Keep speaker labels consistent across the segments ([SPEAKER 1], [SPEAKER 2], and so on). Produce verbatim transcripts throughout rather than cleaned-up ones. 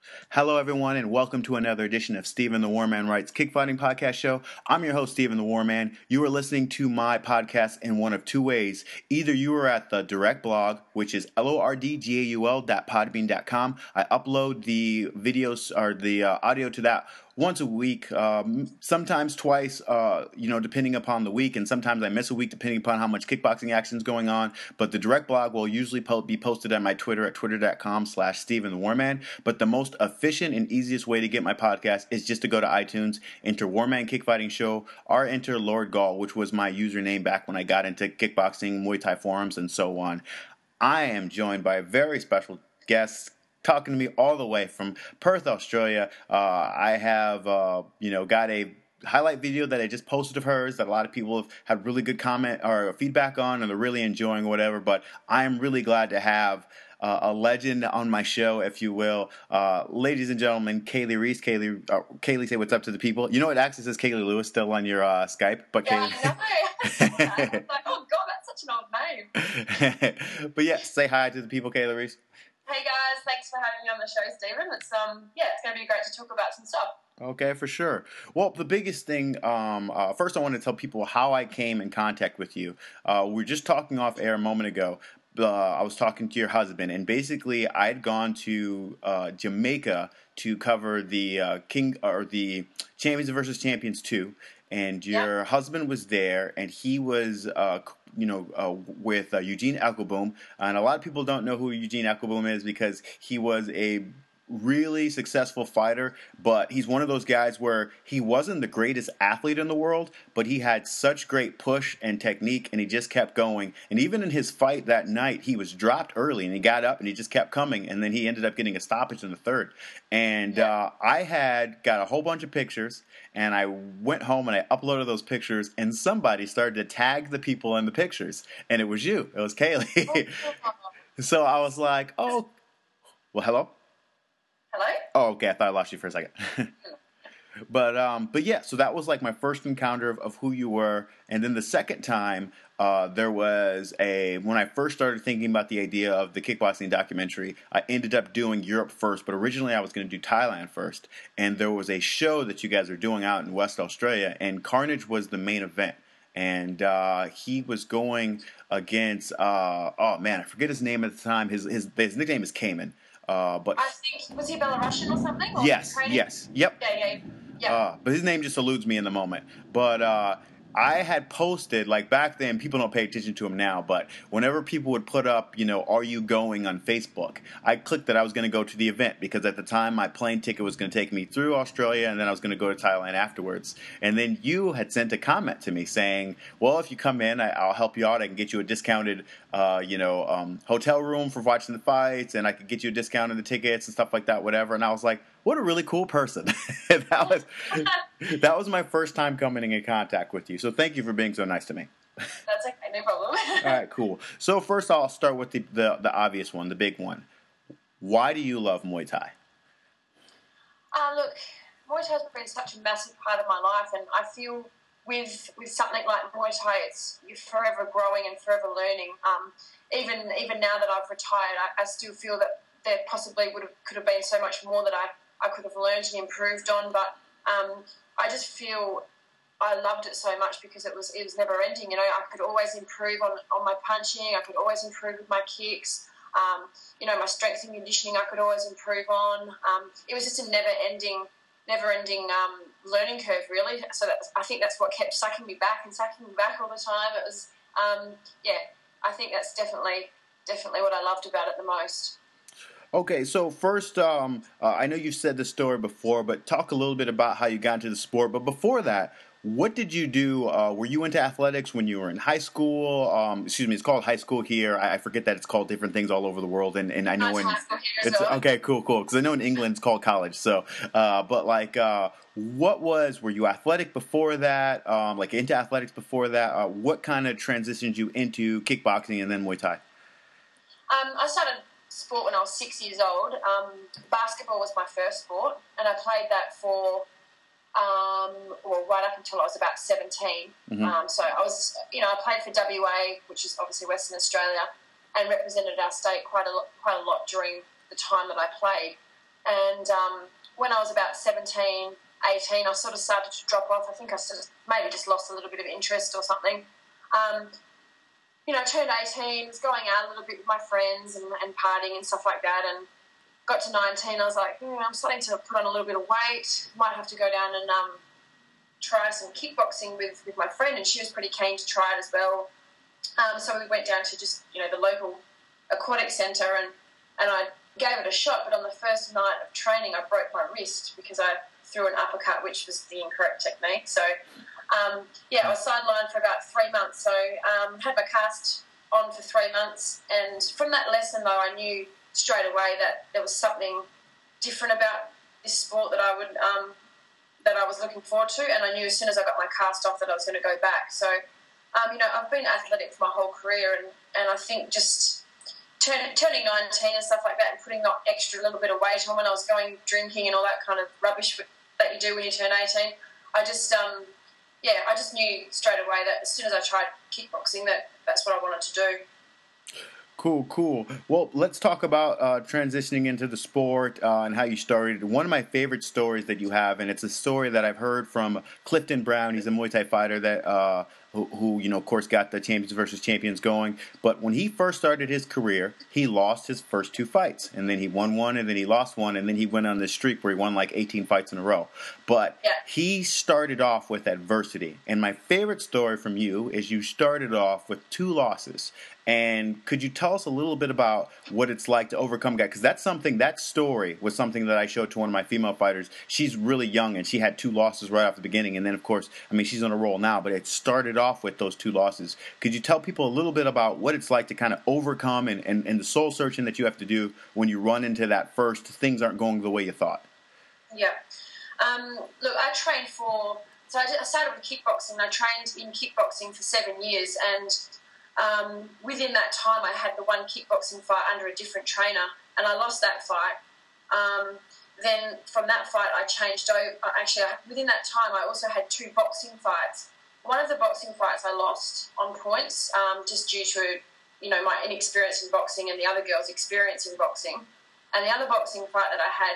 [SPEAKER 1] Hello, everyone, and welcome to another edition of Stephen the Warman Writes Kickfighting Podcast Show. I'm your host, Stephen the Warman. You are listening to my podcast in one of two ways. Either you are at the direct blog, which is L-O-R-D-G-A-U-L dot podbean dot com. I upload the videos or the uh, audio to that once a week, um, sometimes twice, uh, you know, depending upon the week, and sometimes I miss a week depending upon how much kickboxing action is going on. But the direct blog will usually po- be posted on my Twitter at twitter.com slash Stephen the Warman. But the most efficient and easiest way to get my podcast is just to go to iTunes, enter Warman Kickfighting Show, or enter Lord Gall, which was my username back when I got into kickboxing, Muay Thai forums, and so on. I am joined by a very special guest, talking to me all the way from Perth, Australia. Uh, I have, uh, you know, got a highlight video that I just posted of hers that a lot of people have had really good comment or feedback on, and they're really enjoying or whatever. But I am really glad to have uh, a legend on my show, if you will. Uh, ladies and gentlemen, Kaylee Reese. Kaylee, uh, Kaylee, say what's up to the people. You know, it actually says Kaylee Lewis still on your uh, Skype, but
[SPEAKER 2] yeah,
[SPEAKER 1] Kaylee.
[SPEAKER 2] I know. I was like, oh god, that's such an old name.
[SPEAKER 1] But yeah, say hi to the people, Kaylee Reese.
[SPEAKER 2] Hey guys, thanks for having me on the show, Stephen. It's um, yeah, it's going to be great to talk about some stuff.
[SPEAKER 1] Okay, for sure. Well, the biggest thing, um, uh, first I want to tell people how I came in contact with you. Uh, we were just talking off air a moment ago. Uh, I was talking to your husband, and basically I'd gone to uh, Jamaica to cover the uh, King or the Champions versus Champions two, and your
[SPEAKER 2] Yeah.
[SPEAKER 1] husband was there, and he was, uh, you know, uh, with uh, Eugene Eckelboom, and a lot of people don't know who Eugene Eckelboom is because he was a really successful fighter, but he's one of those guys where he wasn't the greatest athlete in the world, but he had such great push and technique, and he just kept going. And even in his fight that night, he was dropped early, and he got up, and he just kept coming, and then he ended up getting a stoppage in the third. And uh, I had got a whole bunch of pictures, and I went home, and I uploaded those pictures, and somebody started to tag the people in the pictures, and it was you. It was Kaylee. So I was like, oh, well, hello?
[SPEAKER 2] Hello?
[SPEAKER 1] Oh, okay. I thought I lost you for a second. but um, but yeah, so that was like my first encounter of, of who you were. And then the second time, uh, there was a, when I first started thinking about the idea of the kickboxing documentary, I ended up doing Europe first, but originally I was going to do Thailand first. And there was a show that you guys were doing out in West Australia, and Carnage was the main event. And uh, he was going against, uh, oh man, I forget his name at the time. His his, his nickname is Cayman. Uh, but
[SPEAKER 2] I think, was he Belarusian or something? Or
[SPEAKER 1] yes,
[SPEAKER 2] Ukrainian?
[SPEAKER 1] yes, yep.
[SPEAKER 2] Yeah, yeah, yeah.
[SPEAKER 1] Uh, but his name just eludes me in the moment. But uh, I had posted, like back then, people don't pay attention to him now, but whenever people would put up, you know, are you going on Facebook, I clicked that I was going to go to the event because at the time my plane ticket was going to take me through Australia and then I was going to go to Thailand afterwards. And then you had sent a comment to me saying, well, if you come in, I, I'll help you out. I can get you a discounted, uh, you know, um, hotel room for watching the fights, and I could get you a discount on the tickets and stuff like that, whatever. And I was like, what a really cool person. that was that was my first time coming in contact with you. So thank you for being so nice to me.
[SPEAKER 2] That's okay, no problem.
[SPEAKER 1] All right, cool. So first I'll start with the, the, the obvious one, the big one. Why do you love Muay Thai?
[SPEAKER 2] Uh, look, Muay Thai has been such a massive part of my life, and I feel with with something like Muay Thai, it's you're forever growing and forever learning. Um, even even now that I've retired, I, I still feel that there possibly would have could have been so much more that I, I could have learned and improved on. But um, I just feel I loved it so much because it was it was never ending. You know, I could always improve on, on my punching. I could always improve with my kicks. Um, you know, my strength and conditioning I could always improve on. Um, it was just a never ending. never-ending um, learning curve, really. So that, I think that's what kept sucking me back and sucking me back all the time. It was, um, yeah, I think that's definitely, definitely what I loved about it the most.
[SPEAKER 1] Okay, so first, um, uh, I know you've said this story before, but talk a little bit about how you got into the sport. But before that, what did you do? Uh, were you into athletics when you were in high school? Um, excuse me, it's called high school here. I, I forget that it's called different things all over the world, and, and I know in
[SPEAKER 2] high school here
[SPEAKER 1] it's
[SPEAKER 2] as well.
[SPEAKER 1] okay, cool, cool. Because I know in England it's called college. So, uh, but like, uh, what was? Were you athletic before that? Um, like into athletics before that? Uh, what kind of transitioned you into kickboxing and then Muay Thai?
[SPEAKER 2] Um, I started sport when I was six years old. Um, basketball was my first sport, and I played that for. Um, well, right up until I was about seventeen. Mm-hmm. Um, so I was, you know, I played for W A, which is obviously Western Australia, and represented our state quite a lot, quite a lot during the time that I played. And um, when I was about seventeen, eighteen, I sort of started to drop off. I think I sort of maybe just lost a little bit of interest or something. Um, you know, I turned eighteen, was going out a little bit with my friends and, and partying and stuff like that, and got to nineteen, I was like, mm, I'm starting to put on a little bit of weight, might have to go down and um, try some kickboxing with, with my friend, and she was pretty keen to try it as well. Um, so we went down to just, you know, the local aquatic centre, and, and I gave it a shot, but on the first night of training, I broke my wrist because I threw an uppercut, which was the incorrect technique. So, um, yeah, I was sidelined for about three months. So um, had my cast on for three months, and from that lesson, though, I knew straight away that there was something different about this sport that I would um, that I was looking forward to, and I knew as soon as I got my cast off that I was going to go back. So, um, you know, I've been athletic for my whole career, and, and I think just turn, turning nineteen and stuff like that, and putting that extra little bit of weight on when I was going drinking and all that kind of rubbish that you do when you turn eighteen, I just, um, yeah, I just knew straight away that as soon as I tried kickboxing, that that's what I wanted to do.
[SPEAKER 1] Cool, cool. Well, let's talk about uh, transitioning into the sport uh, and how you started. One of my favorite stories that you have, and it's a story that I've heard from Clifton Brown. He's a Muay Thai fighter that uh, who, who, you know, of course, got the Champions versus Champions going. But when he first started his career, he lost his first two fights, and then he won one, and then he lost one, and then he went on this streak where he won like eighteen fights in a row. But
[SPEAKER 2] yeah.
[SPEAKER 1] he started off with adversity, and my favorite story from you is you started off with two losses. And could you tell us a little bit about what it's like to overcome that? Because that's something, that story was something that I showed to one of my female fighters. She's really young, and she had two losses right off the beginning. And then, of course, I mean, she's on a roll now, but it started off with those two losses. Could you tell people a little bit about what it's like to kind of overcome and, and, and the soul searching that you have to do when you run into that first, things aren't going the way you thought?
[SPEAKER 2] Yeah. Um, look, I trained for, so I, did, I started with kickboxing. I trained in kickboxing for seven years, and Um, within that time, I had the one kickboxing fight under a different trainer, and I lost that fight. Um, then from that fight, I changed over. Actually, within that time, I also had two boxing fights. One of the boxing fights I lost on points, um, just due to, you know, my inexperience in boxing and the other girl's experience in boxing. And the other boxing fight that I had,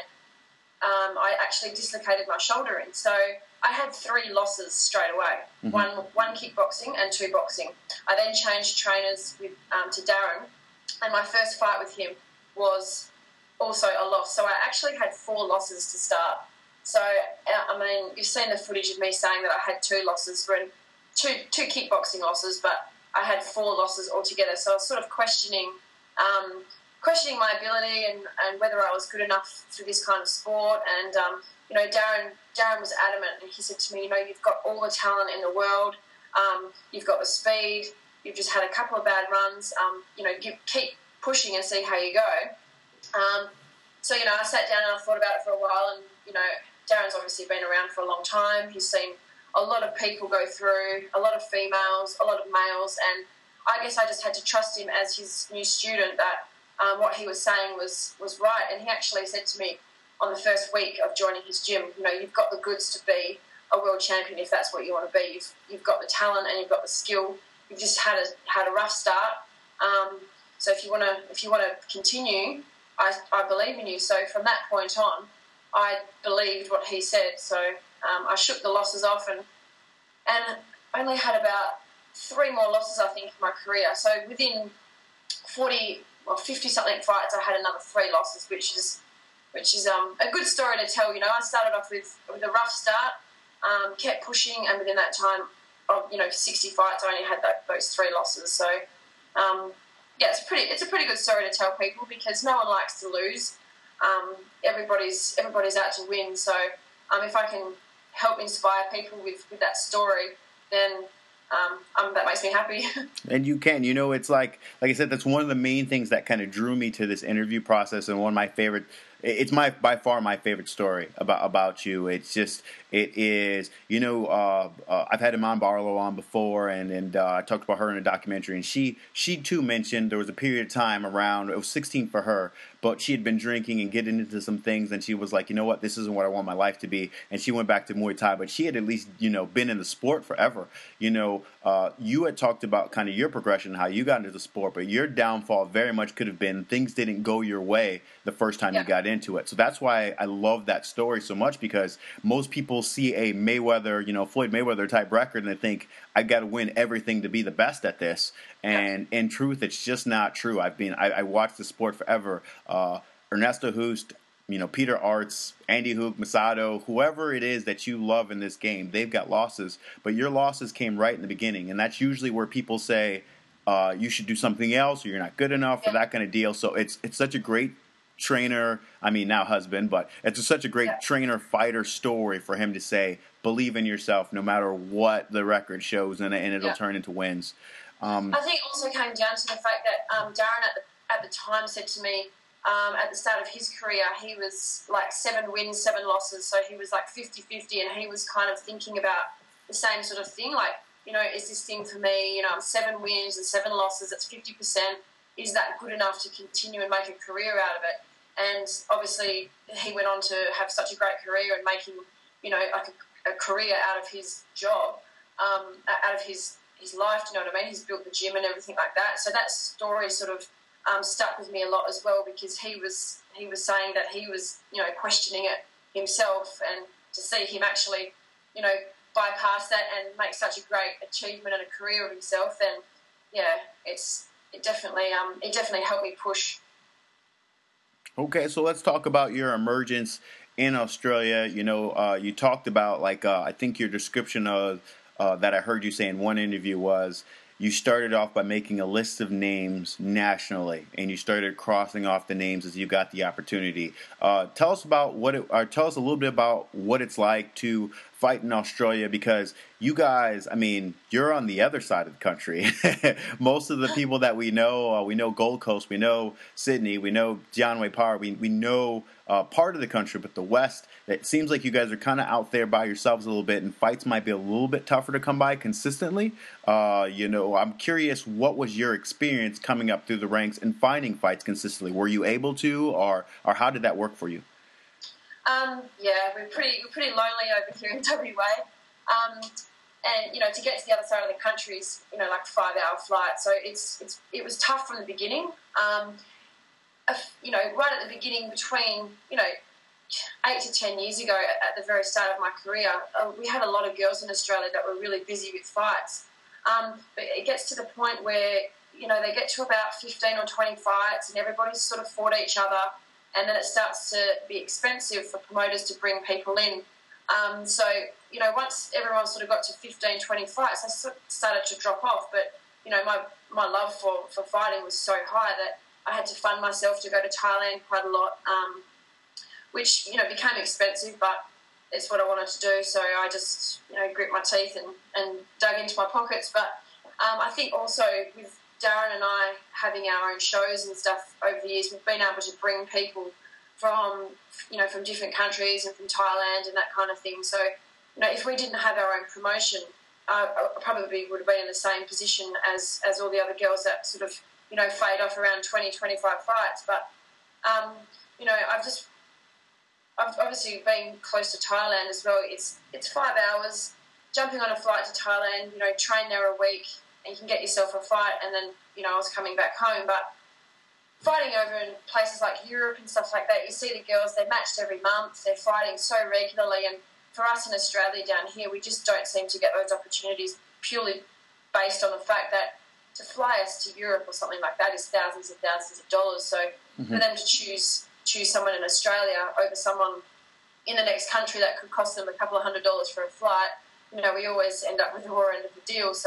[SPEAKER 2] um, I actually dislocated my shoulder in. So I had three losses straight away, mm-hmm. one one kickboxing and two boxing. I then changed trainers with um, to Darren, and my first fight with him was also a loss. So I actually had four losses to start. So, I mean, you've seen the footage of me saying that I had two losses, for two, two kickboxing losses, but I had four losses altogether. So I was sort of questioning um, questioning my ability and, and whether I was good enough for this kind of sport. And, um, you know, Darren... Darren was adamant, and he said to me, you know, you've got all the talent in the world, um, you've got the speed, you've just had a couple of bad runs, um, you know, give, keep pushing and see how you go. Um, so, you know, I sat down and I thought about it for a while, and, you know, Darren's obviously been around for a long time. He's seen a lot of people go through, a lot of females, a lot of males, and I guess I just had to trust him as his new student that um, what he was saying was, was right. And he actually said to me, on the first week of joining his gym, you know, you've got the goods to be a world champion if that's what you want to be. You've, you've got the talent and you've got the skill. You've just had a had a rough start. Um, so if you want to if you want to continue, I, I believe in you. So from that point on, I believed what he said. So um, I shook the losses off, and and only had about three more losses, I think, in my career. So within forty or fifty something fights, I had another three losses, which is which is um, a good story to tell. You know, I started off with, with a rough start, um, kept pushing, and within that time of, you know, sixty fights, I only had that, those three losses. So, um, yeah, it's pretty. It's a pretty good story to tell people because no one likes to lose. Um, everybody's everybody's out to win. So, um, if I can help inspire people with, with that story, then Um, um, that makes me happy.
[SPEAKER 1] And you can, you know, it's like, like I said, that's one of the main things that kind of drew me to this interview process, and one of my favorite. It's my by far my favorite story about about you. It's just it is, you know, uh, uh, I've had Iman Barlow on before, and and uh, I talked about her in a documentary, and she she too mentioned there was a period of time around it was sixteen for her, but she had been drinking and getting into some things, and she was like, you know what, this isn't what I want my life to be, and she went back to Muay Thai, but she had at least, you know, been in the sport forever. You know, uh, you had talked about kind of your progression, how you got into the sport, but your downfall very much could have been things didn't go your way the first time yeah. you got into it. So that's why I love that story so much, because most people see a Mayweather, you know, Floyd Mayweather type record and they think, I got to win everything to be the best at this. And in truth, it's just not true. I've been, I, I watched the sport forever. Uh, Ernesto Hoost, you know, Peter Arts, Andy Hook, Masato, whoever it is that you love in this game, they've got losses. But your losses came right in the beginning. And that's usually where people say, uh, you should do something else, or you're not good enough, or that kind of deal. So it's it's such a great trainer, I mean now husband, but it's a, such a great yeah. trainer fighter story for him to say, believe in yourself no matter what the record shows, and, and it'll yeah. turn into wins.
[SPEAKER 2] Um, I think it also came down to the fact that um, Darren at the, at the time said to me, um, at the start of his career, he was like seven wins, seven losses, so he was like fifty-fifty, and he was kind of thinking about the same sort of thing, like, you know, is this thing for me? You know, I'm seven wins and seven losses, that's fifty percent. Is that good enough to continue and make a career out of it? And obviously, he went on to have such a great career and making, you know, like a, a career out of his job, um, out of his, his life, do you know what I mean? He's built the gym and everything like that. So that story sort of um, stuck with me a lot as well, because he was he was saying that he was, you know, questioning it himself, and to see him actually, you know, bypass that and make such a great achievement and a career of himself, then yeah, it's it definitely um it definitely helped me push.
[SPEAKER 1] Okay, so let's talk about your emergence in Australia. You know, uh, you talked about, like, uh, I think your description of uh, that I heard you say in one interview was you started off by making a list of names nationally, and you started crossing off the names as you got the opportunity. Uh, tell us about what it, or tell us a little bit about what it's like to fight in Australia, because you guys, I mean, you're on the other side of the country. Most of the people that we know, uh, we know Gold Coast, we know Sydney, we know Janway Power, we we know uh, part of the country, but the West, it seems like you guys are kind of out there by yourselves a little bit, and fights might be a little bit tougher to come by consistently. Uh, you know, I'm curious, what was your experience coming up through the ranks and finding fights consistently? Were you able to, or or how did that work for you?
[SPEAKER 2] Um, yeah, we're pretty we're pretty lonely over here in W A, um, and you know, to get to the other side of the country is, you know, like a five hour flight. So it's it's it was tough from the beginning. Um, you know, right at the beginning, between you know eight to ten years ago, at the very start of my career, uh, we had a lot of girls in Australia that were really busy with fights. Um, but it gets to the point where, you know, they get to about fifteen or twenty fights, and everybody's sort of fought each other. And then it starts to be expensive for promoters to bring people in. Um, so, you know, once everyone sort of got to fifteen, twenty fights, I sort of started to drop off. But, you know, my, my love for, for fighting was so high that I had to fund myself to go to Thailand quite a lot, um, which, you know, became expensive, but it's what I wanted to do. So I just, you know, grit my teeth and, and dug into my pockets. But um, I think also with Darren and I having our own shows and stuff over the years, we've been able to bring people from, you know, from different countries and from Thailand and that kind of thing. So, you know, if we didn't have our own promotion, uh, I probably would have been in the same position as, as all the other girls that sort of, you know, fade off around twenty, twenty-five fights. But, um, you know, I've just, I've obviously been close to Thailand as well. It's, it's five hours, jumping on a flight to Thailand, you know, train there a week, and you can get yourself a fight, and then, you know, I was coming back home. But fighting over in places like Europe and stuff like that, you see the girls, they're matched every month, they're fighting so regularly, and for us in Australia down here, we just don't seem to get those opportunities, purely based on the fact that to fly us to Europe or something like that is thousands and thousands of dollars. So mm-hmm. for them to choose choose someone in Australia over someone in the next country that could cost them a couple of hundred dollars for a flight, you know, we always end up with the raw end of the deal. So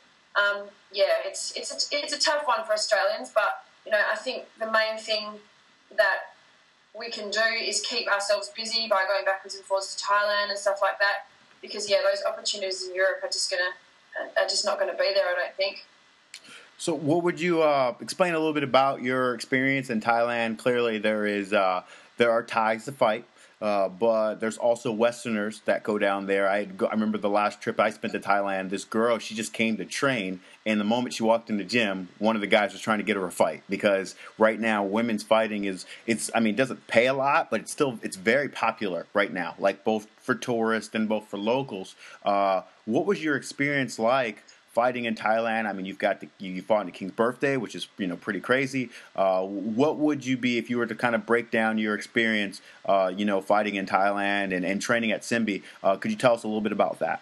[SPEAKER 2] Um, yeah, it's it's a, it's a tough one for Australians, but, you know, I think the main thing that we can do is keep ourselves busy by going backwards and forwards to Thailand and stuff like that, because, yeah, those opportunities in Europe are just gonna are just not going to be there, I don't think.
[SPEAKER 1] So what would you uh, explain a little bit about your experience in Thailand? Clearly there is uh, there are Thais to fight. Uh, but there's also Westerners that go down there. I go, I remember the last trip I spent to Thailand, this girl, she just came to train, and the moment she walked in the gym, one of the guys was trying to get her a fight, because right now women's fighting is, it's, I mean, it doesn't pay a lot, but it's still, it's very popular right now, like both for tourists and both for locals. Uh, what was your experience like fighting in Thailand. I mean, you've got the, you fought in the King's Birthday, which is, you know, pretty crazy. Uh, what would you be if you were to kind of break down your experience, uh, you know, fighting in Thailand and, and training at Simbi? Uh, could you tell us a little bit about that?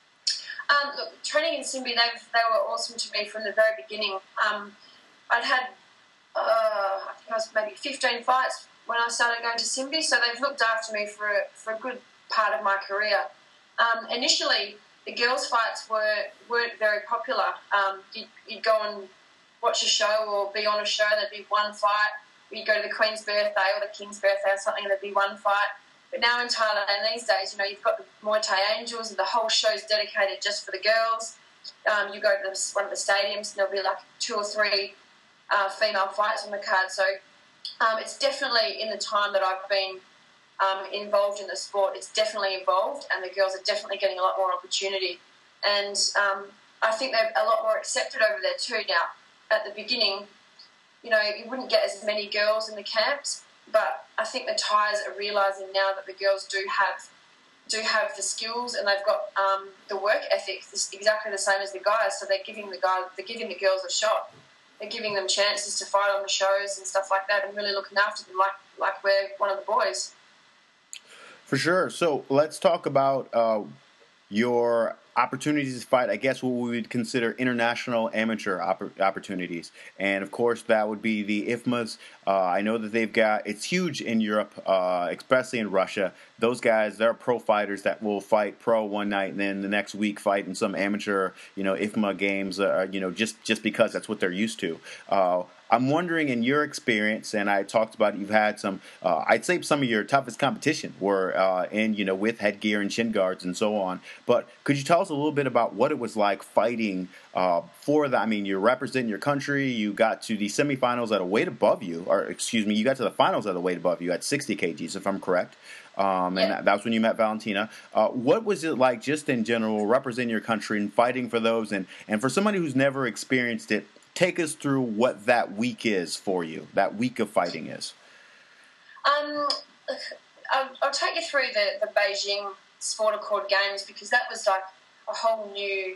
[SPEAKER 2] Um, look, training in Simbi, they they were awesome to me from the very beginning. Um, I'd had, uh, I think I was maybe fifteen fights when I started going to Simbi, so they've looked after me for a, for a good part of my career. Um, initially, the girls' fights were, weren't very popular. Um, you'd, you'd go and watch a show or be on a show, there'd be one fight. You'd go to the Queen's Birthday or the King's Birthday or something, and there'd be one fight. But now in Thailand these days, you know, you've got the Muay Thai Angels, and the whole show's dedicated just for the girls. Um, you go to the, one of the stadiums, and there'll be like two or three uh, female fights on the card. So um, it's definitely, in the time that I've been um, involved in the sport, it's definitely evolved, and the girls are definitely getting a lot more opportunity. And um, I think they're a lot more accepted over there too now. At the beginning, you know, you wouldn't get as many girls in the camps, but I think the Thais are realising now that the girls do have do have the skills, and they've got um, the work ethic exactly the same as the guys. So they're giving the guys, they're giving the girls a shot. They're giving them chances to fight on the shows and stuff like that, and really looking after them like like we're one of the boys.
[SPEAKER 1] For sure. So let's talk about uh, your opportunities to fight, I guess what we would consider international amateur opp- opportunities. And, of course, that would be the I F M As. Uh, I know that they've got, it's huge in Europe, uh, especially in Russia. Those guys, they're pro fighters that will fight pro one night and then the next week fight in some amateur, you know, I F M A games, uh, you know, just, just because that's what they're used to. Uh, I'm wondering, in your experience, and I talked about it, you've had some, uh, I'd say some of your toughest competition were uh, in, you know, with headgear and shin guards and so on. But could you tell us a little bit about what it was like fighting uh, for that? I mean, you're representing your country. You got to the semifinals at a weight above you, or excuse me, you got to the finals at a weight above you at sixty kilograms, if I'm correct. Um, and yeah. that, that was when you met Valentina. Uh, what was it like, just in general, representing your country and fighting for those? And, and for somebody who's never experienced it, take us through what that week is for you, that week of fighting is.
[SPEAKER 2] Um, I'll, I'll take you through the, the Beijing Sport Accord Games, because that was like a whole new,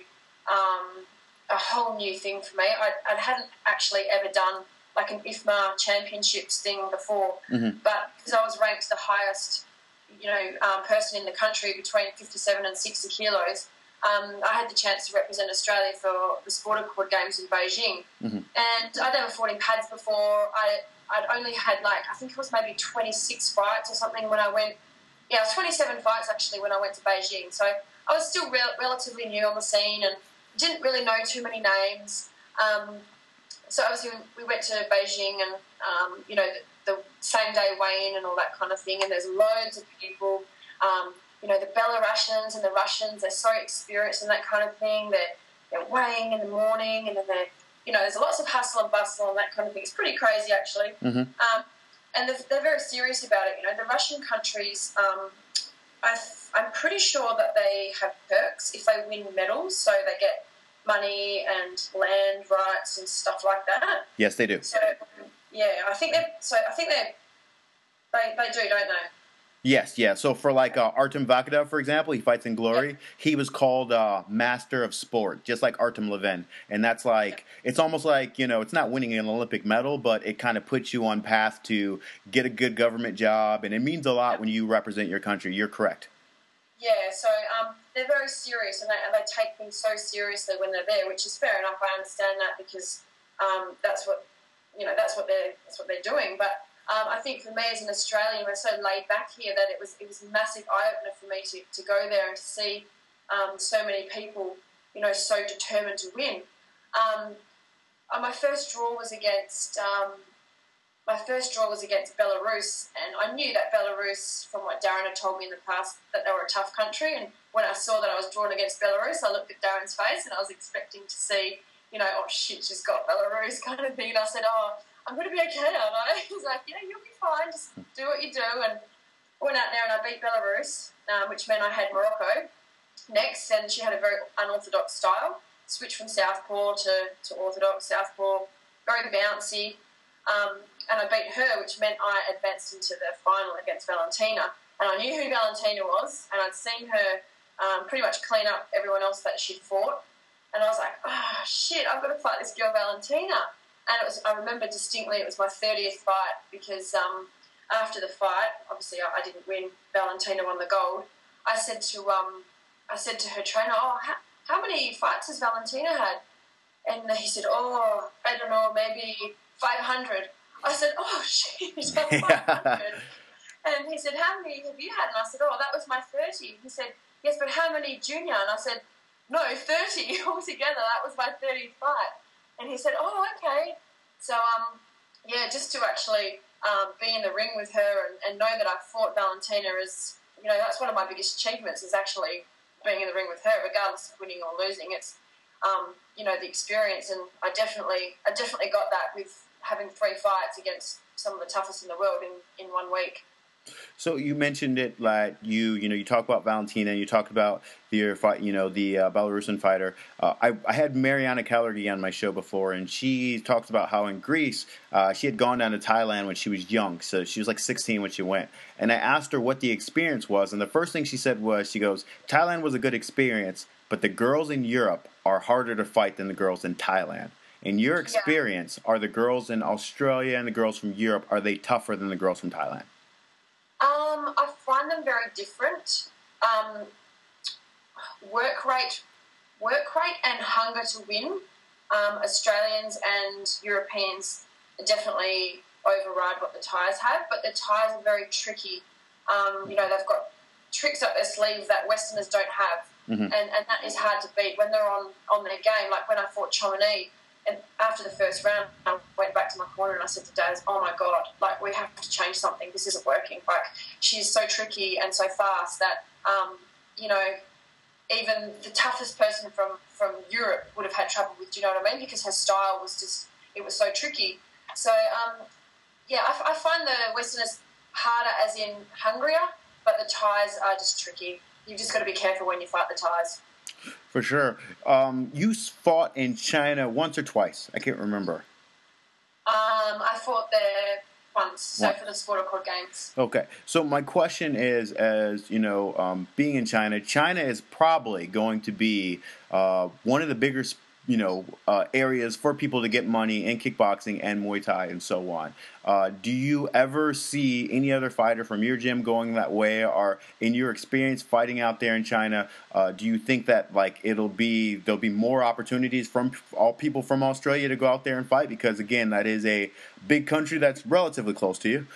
[SPEAKER 2] um, a whole new thing for me. I, I hadn't actually ever done like an I F M A championships thing before, mm-hmm. but because I was ranked the highest, you know, um, person in the country between fifty-seven and sixty kilos. Um, I had the chance to represent Australia for the Sport Accord Games in Beijing. Mm-hmm. And I'd never fought in pads before. I, I'd only had, like, I think it was maybe twenty-six fights or something when I went. Yeah, it was twenty-seven fights, actually, when I went to Beijing. So I was still re- relatively new on the scene and didn't really know too many names. Um, so obviously we went to Beijing and, um, you know, the, the same-day weigh-in and all that kind of thing. And there's loads of people. Um, You know, the Belarusians and the Russians, they're so experienced in that kind of thing. They're, they're weighing in the morning, and then they're, you know, there's lots of hustle and bustle and that kind of thing. It's pretty crazy, actually. Mm-hmm. Um, and they're, they're very serious about it. You know, the Russian countries, um, I th- I'm pretty sure that they have perks if they win medals, so they get money and land rights and stuff like that.
[SPEAKER 1] Yes, they do.
[SPEAKER 2] So, yeah, I think they're, so I think they're, they, they do, don't they?
[SPEAKER 1] Yes, yeah. So for like uh, Artem Vakada, for example, he fights in Glory. Yep. He was called uh, Master of Sport, just like Artem Levin. And that's like, it's almost like, you know, it's not winning an Olympic medal, but it kind of puts you on path to get a good government job. And it means a lot yep. when you represent your country. You're correct.
[SPEAKER 2] Yeah, so um, they're very serious, and they, and they take things so seriously when they're there, which is fair enough. I understand that, because um, that's what, you know, that's what they're, that's what they're doing. But Um, I think for me as an Australian, we're so laid back here that it was it was a massive eye-opener for me to, to go there and to see um, so many people, you know, so determined to win. Um, uh, my first draw was against um, my first draw was against Belarus, and I knew that Belarus, from what Darren had told me in the past, that they were a tough country. And when I saw that I was drawn against Belarus, I looked at Darren's face and I was expecting to see, you know, oh shit, she's got Belarus kind of thing. And I said, oh, I'm going to be okay, aren't I? He's like, yeah, you'll be fine. Just do what you do. And I went out there and I beat Belarus, um, which meant I had Morocco next. And she had a very unorthodox style. Switched from southpaw to, to orthodox southpaw. Very bouncy. Um, and I beat her, which meant I advanced into the final against Valentina. And I knew who Valentina was. And I'd seen her um, pretty much clean up everyone else that she'd fought. And I was like, oh, shit, I've got to fight this girl, Valentina. And it was, I remember distinctly it was my thirtieth fight because um, after the fight, obviously I, I didn't win. Valentina won the gold. I said to um, I said to her trainer, oh, how, how many fights has Valentina had? And he said, oh, I don't know, maybe five hundred. I said, oh, shit, five hundred. And he said, how many have you had? And I said, oh, that was my thirty. He said, yes, but how many junior? And I said, no, thirty altogether. That was my thirtieth fight. And he said, oh, okay. So, um, yeah, just to actually um, be in the ring with her and, and know that I fought Valentina is, you know, that's one of my biggest achievements is actually being in the ring with her, regardless of winning or losing. It's, um, you know, the experience, and I definitely, I definitely got that with having three fights against some of the toughest in the world in, in one week.
[SPEAKER 1] So you mentioned it, like you, you know, you talk about Valentina, you talk about the fight, you know, the uh, Belarusian fighter. Uh, I, I had Mariana Callergy on my show before, and she talked about how in Greece uh, she had gone down to Thailand when she was young, so she was like sixteen when she went. And I asked her what the experience was, and the first thing she said was, she goes, Thailand was a good experience, but the girls in Europe are harder to fight than the girls in Thailand. In your experience, yeah. Are the girls in Australia and the girls from Europe, are they tougher than the girls from Thailand?
[SPEAKER 2] Um, I find them very different. Um, work rate, work rate, and hunger to win. Um, Australians and Europeans definitely override what the Thais have, but the Thais are very tricky. Um, you know, they've got tricks up their sleeve that Westerners don't have, mm-hmm. and, and that is hard to beat when they're on, on their game. Like when I fought Chamonix, and after the first round, I went back to my corner and I said to Daz, oh my God, like we have to change something. This isn't working. Like she's so tricky and so fast that, um, you know, even the toughest person from, from Europe would have had trouble with, do you know what I mean? Because her style was just, it was so tricky. So, um, yeah, I, I find the Westerners harder as in hungrier, but the Thais are just tricky. You've just got to be careful when you fight the Thais.
[SPEAKER 1] For sure. Um, you fought in China once or twice? I can't remember.
[SPEAKER 2] Um, I fought there once, so what? For the Sport Accord Games.
[SPEAKER 1] Okay. So my question is, as you know, um, being in China, China is probably going to be uh, one of the bigger, you know, uh, areas for people to get money in kickboxing and Muay Thai and so on. Uh, do you ever see any other fighter from your gym going that way, or in your experience fighting out there in China, uh, do you think that like it'll be there'll be more opportunities from all people from Australia to go out there and fight? Because again, that is a big country that's relatively close to you.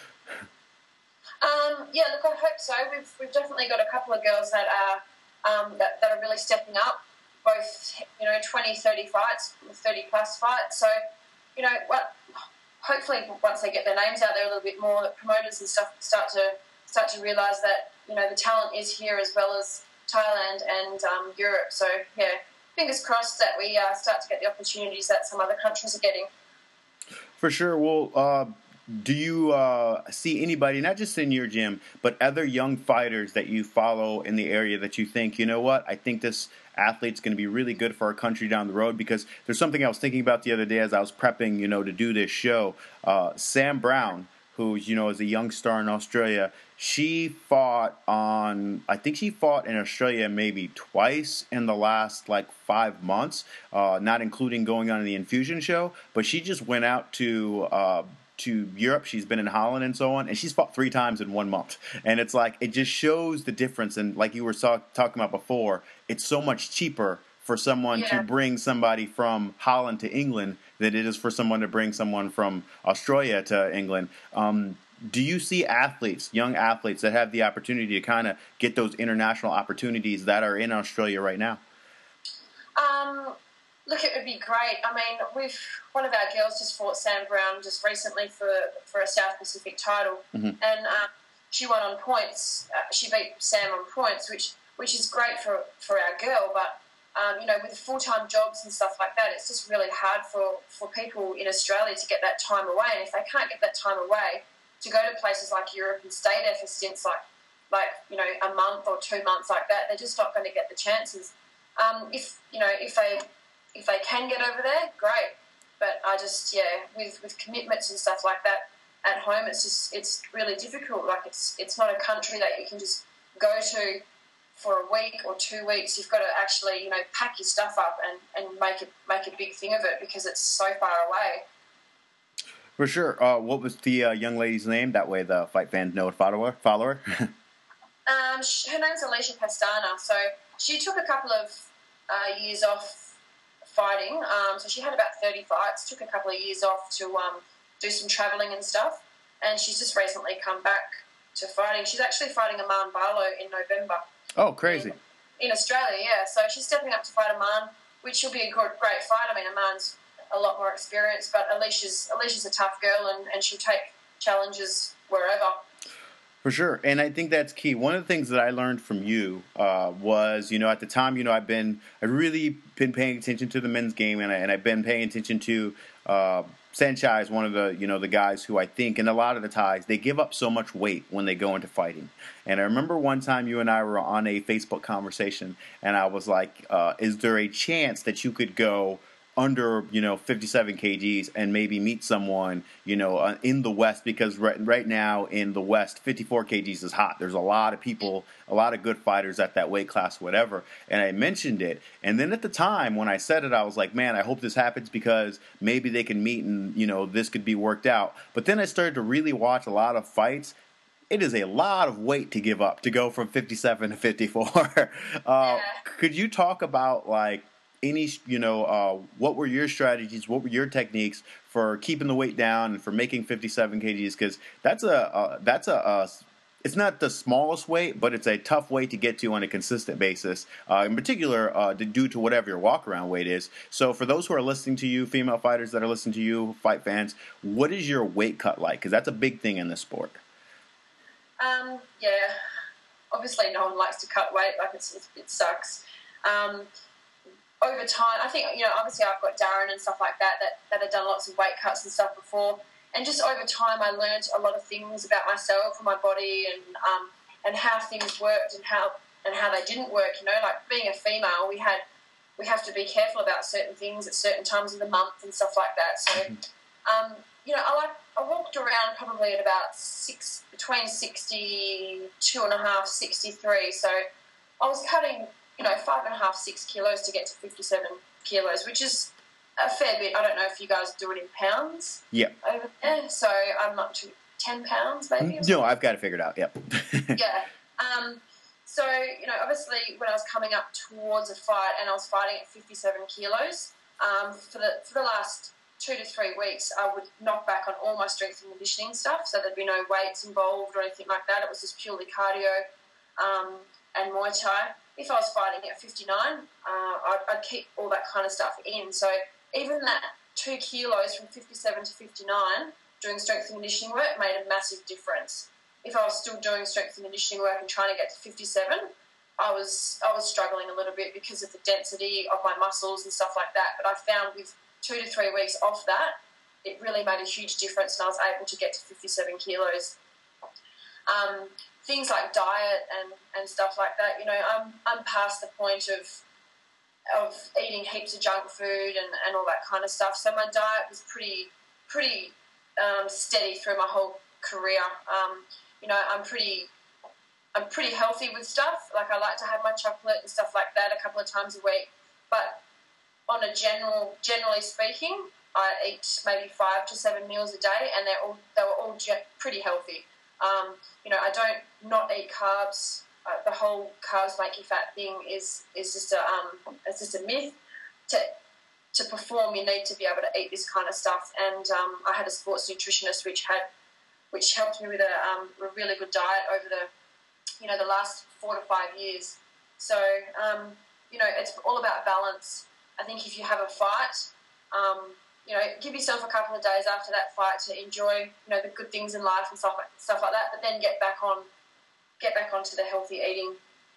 [SPEAKER 2] Um, yeah, look, I hope so. We've we've definitely got a couple of girls that are um, that that are really stepping up. Both, you know, twenty, thirty fights, thirty plus fights. So, you know, what? Hopefully, once they get their names out there a little bit more, that promoters and stuff start to start to realise that you know the talent is here as well as Thailand and um, Europe. So, yeah, fingers crossed that we uh, start to get the opportunities that some other countries are getting.
[SPEAKER 1] For sure. Well, uh, do you uh, see anybody, not just in your gym, but other young fighters that you follow in the area that you think, you know what, I think this athlete's going to be really good for our country down the road? Because there's something I was thinking about the other day as I was prepping, you know, to do this show. Uh, Sam Brown, who, you know, is a young star in Australia, she fought on, I think she fought in Australia maybe twice in the last, like, five months, uh, not including going on the Infusion show, but she just went out to uh, to Europe. She's been in Holland and so on, and she's fought three times in one month. And it's like, it just shows the difference. And like you were so- talking about before, it's so much cheaper for someone yeah. to bring somebody from Holland to England than it is for someone to bring someone from Australia to England. Um, do you see athletes, young athletes, that have the opportunity to kind of get those international opportunities that are in Australia right now?
[SPEAKER 2] Um, look, it would be great. I mean, we've one of our girls just fought Sam Brown just recently for for a South Pacific title, mm-hmm. and uh, she won on points. Uh, she beat Sam on points, which which is great for, for our girl. But um, you know, with full-time jobs and stuff like that, it's just really hard for, for people in Australia to get that time away. And if they can't get that time away to go to places like Europe and stay there for stints like like you know a month or two months like that, they're just not going to get the chances. Um, if you know if they if they can get over there, great. But I just yeah, with, with commitments and stuff like that at home, it's just it's really difficult. Like it's it's not a country that you can just go to for a week or two weeks, you've got to actually, you know, pack your stuff up and, and make it make a big thing of it because it's so far away.
[SPEAKER 1] For sure. Uh, what was the uh, young lady's name? That way the fight fans know what follower. follower.
[SPEAKER 2] um, her name's Alicia Pastana. So she took a couple of uh, years off fighting. Um, so she had about thirty fights, took a couple of years off to um, do some travelling and stuff. And she's just recently come back to fighting. She's actually fighting Aman Barlow in November.
[SPEAKER 1] Oh, crazy.
[SPEAKER 2] In, in Australia, yeah. So she's stepping up to fight Aman, which will be a good, great fight. I mean, Aman's a lot more experienced, but Alicia's Alicia's a tough girl, and, and she'll take challenges wherever.
[SPEAKER 1] For sure, and I think that's key. One of the things that I learned from you uh, was, you know, at the time, you know, I've been, I've really been paying attention to the men's game, and, I, and I've been paying attention to uh, Saenchai is one of the, you know, the guys who I think, and a lot of the Thais, they give up so much weight when they go into fighting. And I remember one time you and I were on a Facebook conversation, and I was like, uh, is there a chance that you could go under, you know, fifty-seven kilograms and maybe meet someone, you know, uh, in the West, because right, right now in the West, fifty-four kilograms is hot. There's a lot of people, a lot of good fighters at that weight class, whatever. And I mentioned it. And then at the time when I said it, I was like, man, I hope this happens because maybe they can meet and, you know, this could be worked out. But then I started to really watch a lot of fights. It is a lot of weight to give up to go from fifty-seven to fifty-four. uh,
[SPEAKER 2] Yeah.
[SPEAKER 1] Could you talk about, like, any, you know, uh, what were your strategies, what were your techniques for keeping the weight down and for making fifty-seven kilograms? Because that's a, uh, that's a, uh, it's not the smallest weight, but it's a tough weight to get to on a consistent basis, uh, in particular uh, due to whatever your walk-around weight is. So for those who are listening to you, female fighters that are listening to you, fight fans, what is your weight cut like? Because that's a big thing in this sport.
[SPEAKER 2] Um, yeah, obviously no one likes to cut weight, like it's, it, it sucks. Um, over time, I think, you know, obviously I've got Darren and stuff like that, that that have done lots of weight cuts and stuff before, and just over time I learned a lot of things about myself and my body and um, and how things worked and how and how they didn't work. You know, like being a female, we had we have to be careful about certain things at certain times of the month and stuff like that. So, um, you know, I like I walked around probably at about six between sixty-two and a half, sixty-three. So I was cutting, you know, five and a half, six kilos to get to fifty-seven kilos, which is a fair bit. I don't know if you guys do it in pounds.
[SPEAKER 1] Yep.
[SPEAKER 2] Over there, so I'm not too ten pounds maybe.
[SPEAKER 1] No, I've got it figured out. Yep.
[SPEAKER 2] Yeah. Um. So you know, obviously, when I was coming up towards a fight, and I was fighting at fifty-seven kilos, um, for the for the last two to three weeks, I would knock back on all my strength and conditioning stuff, so there'd be no weights involved or anything like that. It was just purely cardio, um, and Muay Thai. If I was fighting at fifty-nine, uh, I'd, I'd keep all that kind of stuff in. So even that two kilos from fifty-seven to fifty-nine doing strength and conditioning work made a massive difference. If I was still doing strength and conditioning work and trying to get to fifty-seven, I was I was struggling a little bit because of the density of my muscles and stuff like that. But I found with two to three weeks off that, it really made a huge difference, and I was able to get to fifty-seven kilos. Um, things like diet and, and stuff like that, you know, I'm I'm past the point of of eating heaps of junk food and, and all that kind of stuff. So my diet was pretty pretty um, steady through my whole career. Um, you know, I'm pretty I'm pretty healthy with stuff. Like I like to have my chocolate and stuff like that a couple of times a week. But on a general, generally speaking, I eat maybe five to seven meals a day, and they're all they were all ge- pretty healthy. Um, you know, I don't not eat carbs. Uh, the whole carbs make you fat thing is is just a um, it's just a myth. To to perform, you need to be able to eat this kind of stuff. And um, I had a sports nutritionist which had which helped me with a, um, a really good diet over the you know the last four to five years. So um, you know, it's all about balance. I think if you have a fight, um, you know, give yourself a couple of days after that fight to enjoy, you know, the good things in life and stuff like, stuff like that, but then get back on, get back onto the healthy eating.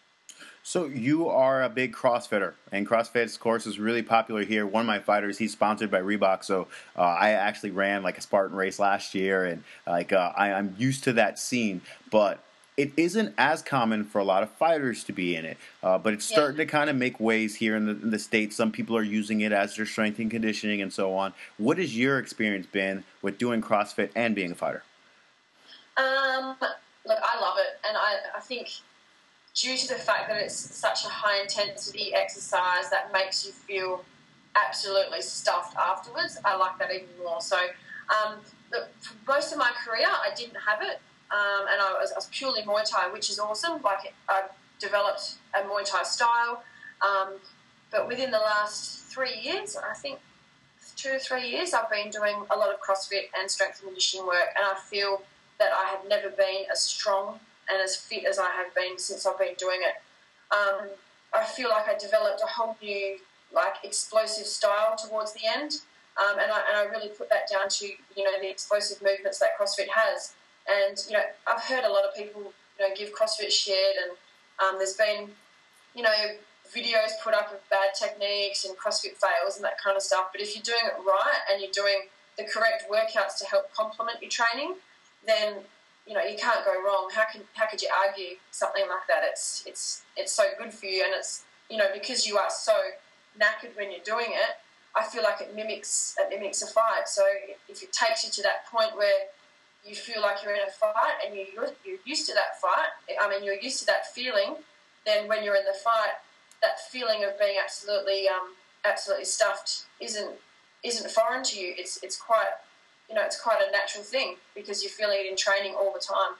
[SPEAKER 1] So you are a big CrossFitter, and CrossFit, of course, is really popular here. One of my fighters, he's sponsored by Reebok, so uh, I actually ran like a Spartan race last year, and like uh, I, I'm used to that scene, but it isn't as common for a lot of fighters to be in it, uh, but it's starting yeah. to kind of make waves here in the, in the States. Some people are using it as their strength and conditioning and so on. What has your experience been with doing CrossFit and being a fighter?
[SPEAKER 2] Um, look, I love it, and I, I think due to the fact that it's such a high intensity exercise that makes you feel absolutely stuffed afterwards, I like that even more. So um, look, for most of my career, I didn't have it, um, and I was, I was purely Muay Thai, which is awesome. Like I developed a Muay Thai style, um, but within the last three years, I think two or three years, I've been doing a lot of CrossFit and strength and conditioning work, and I feel that I have never been as strong and as fit as I have been since I've been doing it. Um, I feel like I developed a whole new, like, explosive style towards the end, um, and, I, and I really put that down to, you know, the explosive movements that CrossFit has. And, you know, I've heard a lot of people, you know, give CrossFit shit, and um, there's been, you know, videos put up of bad techniques and CrossFit fails and that kind of stuff. But if you're doing it right and you're doing the correct workouts to help complement your training, then, you know, you can't go wrong. How can how could you argue something like that? It's it's it's so good for you, and it's, you know, because you are so knackered when you're doing it, I feel like it mimics it mimics a fight. So if it takes you to that point where you feel like you're in a fight and you you're, you're used to that fight, I mean, you're used to that feeling, then when you're in the fight, that feeling of being absolutely um, absolutely stuffed isn't isn't foreign to you. It's it's quite, you know, it's quite a natural thing because you're feeling it in training all the time.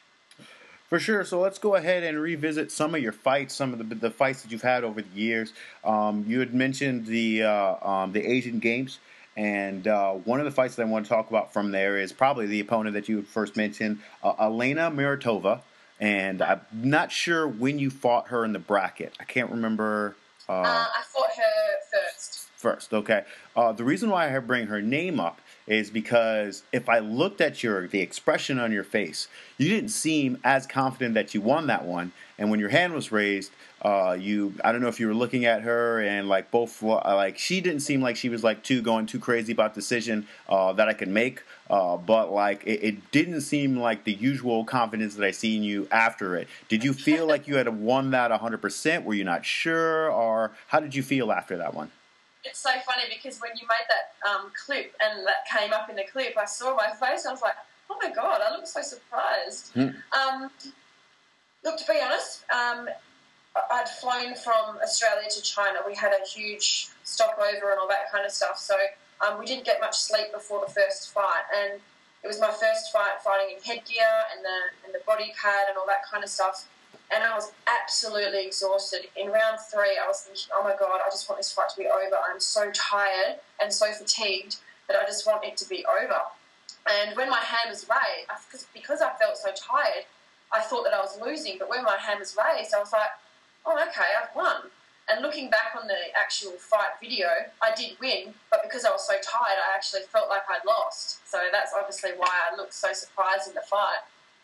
[SPEAKER 1] For sure. So let's go ahead and revisit some of your fights, some of the the fights that you've had over the years. Um, you had mentioned the uh, um, the Asian Games, and uh, one of the fights that I want to talk about from there is probably the opponent that you first mentioned, uh, Elena Muratova. And I'm not sure when you fought her in the bracket. I can't remember. Uh, uh,
[SPEAKER 2] I fought her first.
[SPEAKER 1] First, okay. Uh, the reason why I bring her name up is because if I looked at your the expression on your face, you didn't seem as confident that you won that one. And when your hand was raised, uh, you I don't know if you were looking at her and like both like she didn't seem like she was like too going too crazy about decision uh, that I could make. Uh, but like it, it didn't seem like the usual confidence that I seen you after it. Did you feel like you had won that one hundred percent? Were you not sure, or how did you feel after that one?
[SPEAKER 2] It's so funny because when you made that um, clip and that came up in the clip, I saw my face and I was like, oh my God, I look so surprised. Hmm. Um, look, to be honest, um, I'd flown from Australia to China. We had a huge stopover and all that kind of stuff. So um, we didn't get much sleep before the first fight. And it was my first fight fighting in headgear and the, and the body pad and all that kind of stuff. And I was absolutely exhausted. In round three, I was thinking, oh my God, I just want this fight to be over. I'm so tired and so fatigued that I just want it to be over. And when my hand was raised, because, because I felt so tired, I thought that I was losing. But when my hand was raised, I was like, oh, okay, I've won. And looking back on the actual fight video, I did win. But because I was so tired, I actually felt like I'd lost. So that's obviously why I looked so surprised in the fight.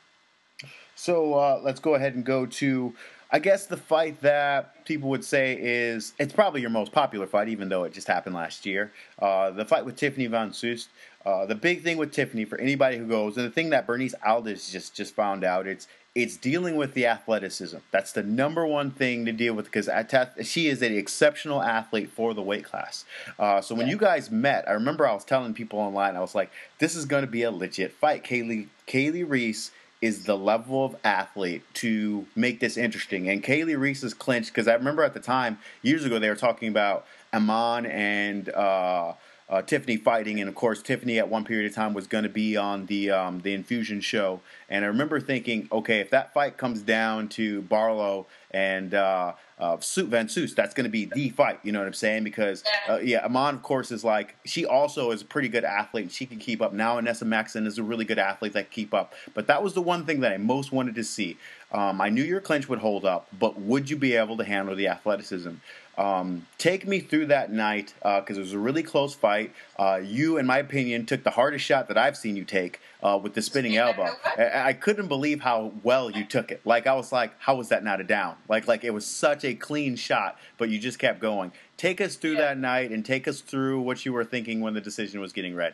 [SPEAKER 1] So uh, let's go ahead and go to, I guess, the fight that people would say is, it's probably your most popular fight, even though it just happened last year. Uh, the fight with Tiffany Van Soest. Uh, the big thing with Tiffany, for anybody who goes, and the thing that Bernice Aldis just, just found out, it's it's dealing with the athleticism. That's the number one thing to deal with because she is an exceptional athlete for the weight class. Uh, so when you guys met, I remember I was telling people online, I was like, this is going to be a legit fight. Kaylee, Kaylee Reese is the level of athlete to make this interesting. And Kaylee Reese's clinch, because I remember at the time, years ago, they were talking about Iman and uh, uh, Tiffany fighting. And, of course, Tiffany at one period of time was going to be on the um, the Infusion show. And I remember thinking, okay, if that fight comes down to Barlow and uh, uh, Van Soest, that's going to be the fight, you know what I'm saying? Because, uh, yeah, Iman, of course, is like, she also is a pretty good athlete, and she can keep up. Now Anessa Maxson is a really good athlete that can keep up. But that was the one thing that I most wanted to see. Um, I knew your clinch would hold up, but would you be able to handle the athleticism? Um, take me through that night, because uh, it was a really close fight. Uh, you, in my opinion, took the hardest shot that I've seen you take uh, with the spinning elbow. I, I couldn't believe how well you took it. Like, I was like, how was that not a down? Like, like it was such a clean shot, but you just kept going. Take us through yeah. that night and take us through what you were thinking when the decision was getting read.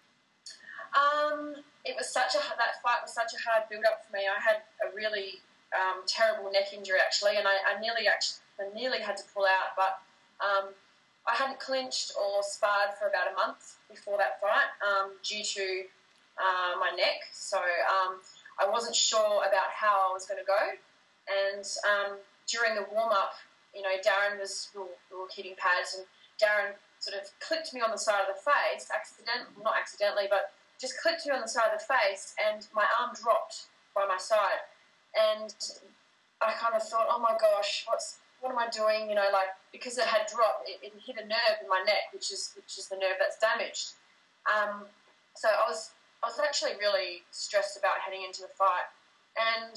[SPEAKER 2] Um, it was such a that fight was such a hard build up for me. I had a really um, terrible neck injury actually, and I, I nearly actually I nearly had to pull out, but um, I hadn't clinched or sparred for about a month before that fight um, due to uh, my neck. So um, I wasn't sure about how I was going to go, And um, during the warm-up, you know, Darren was, we were, we were hitting pads, and Darren sort of clipped me on the side of the face, accident, not accidentally, but just clipped me on the side of the face, and my arm dropped by my side. And I kind of thought, oh my gosh, what's what am I doing? You know, like, because it had dropped, it, it hit a nerve in my neck, which is which is the nerve that's damaged. Um, so I was I was actually really stressed about heading into the fight, and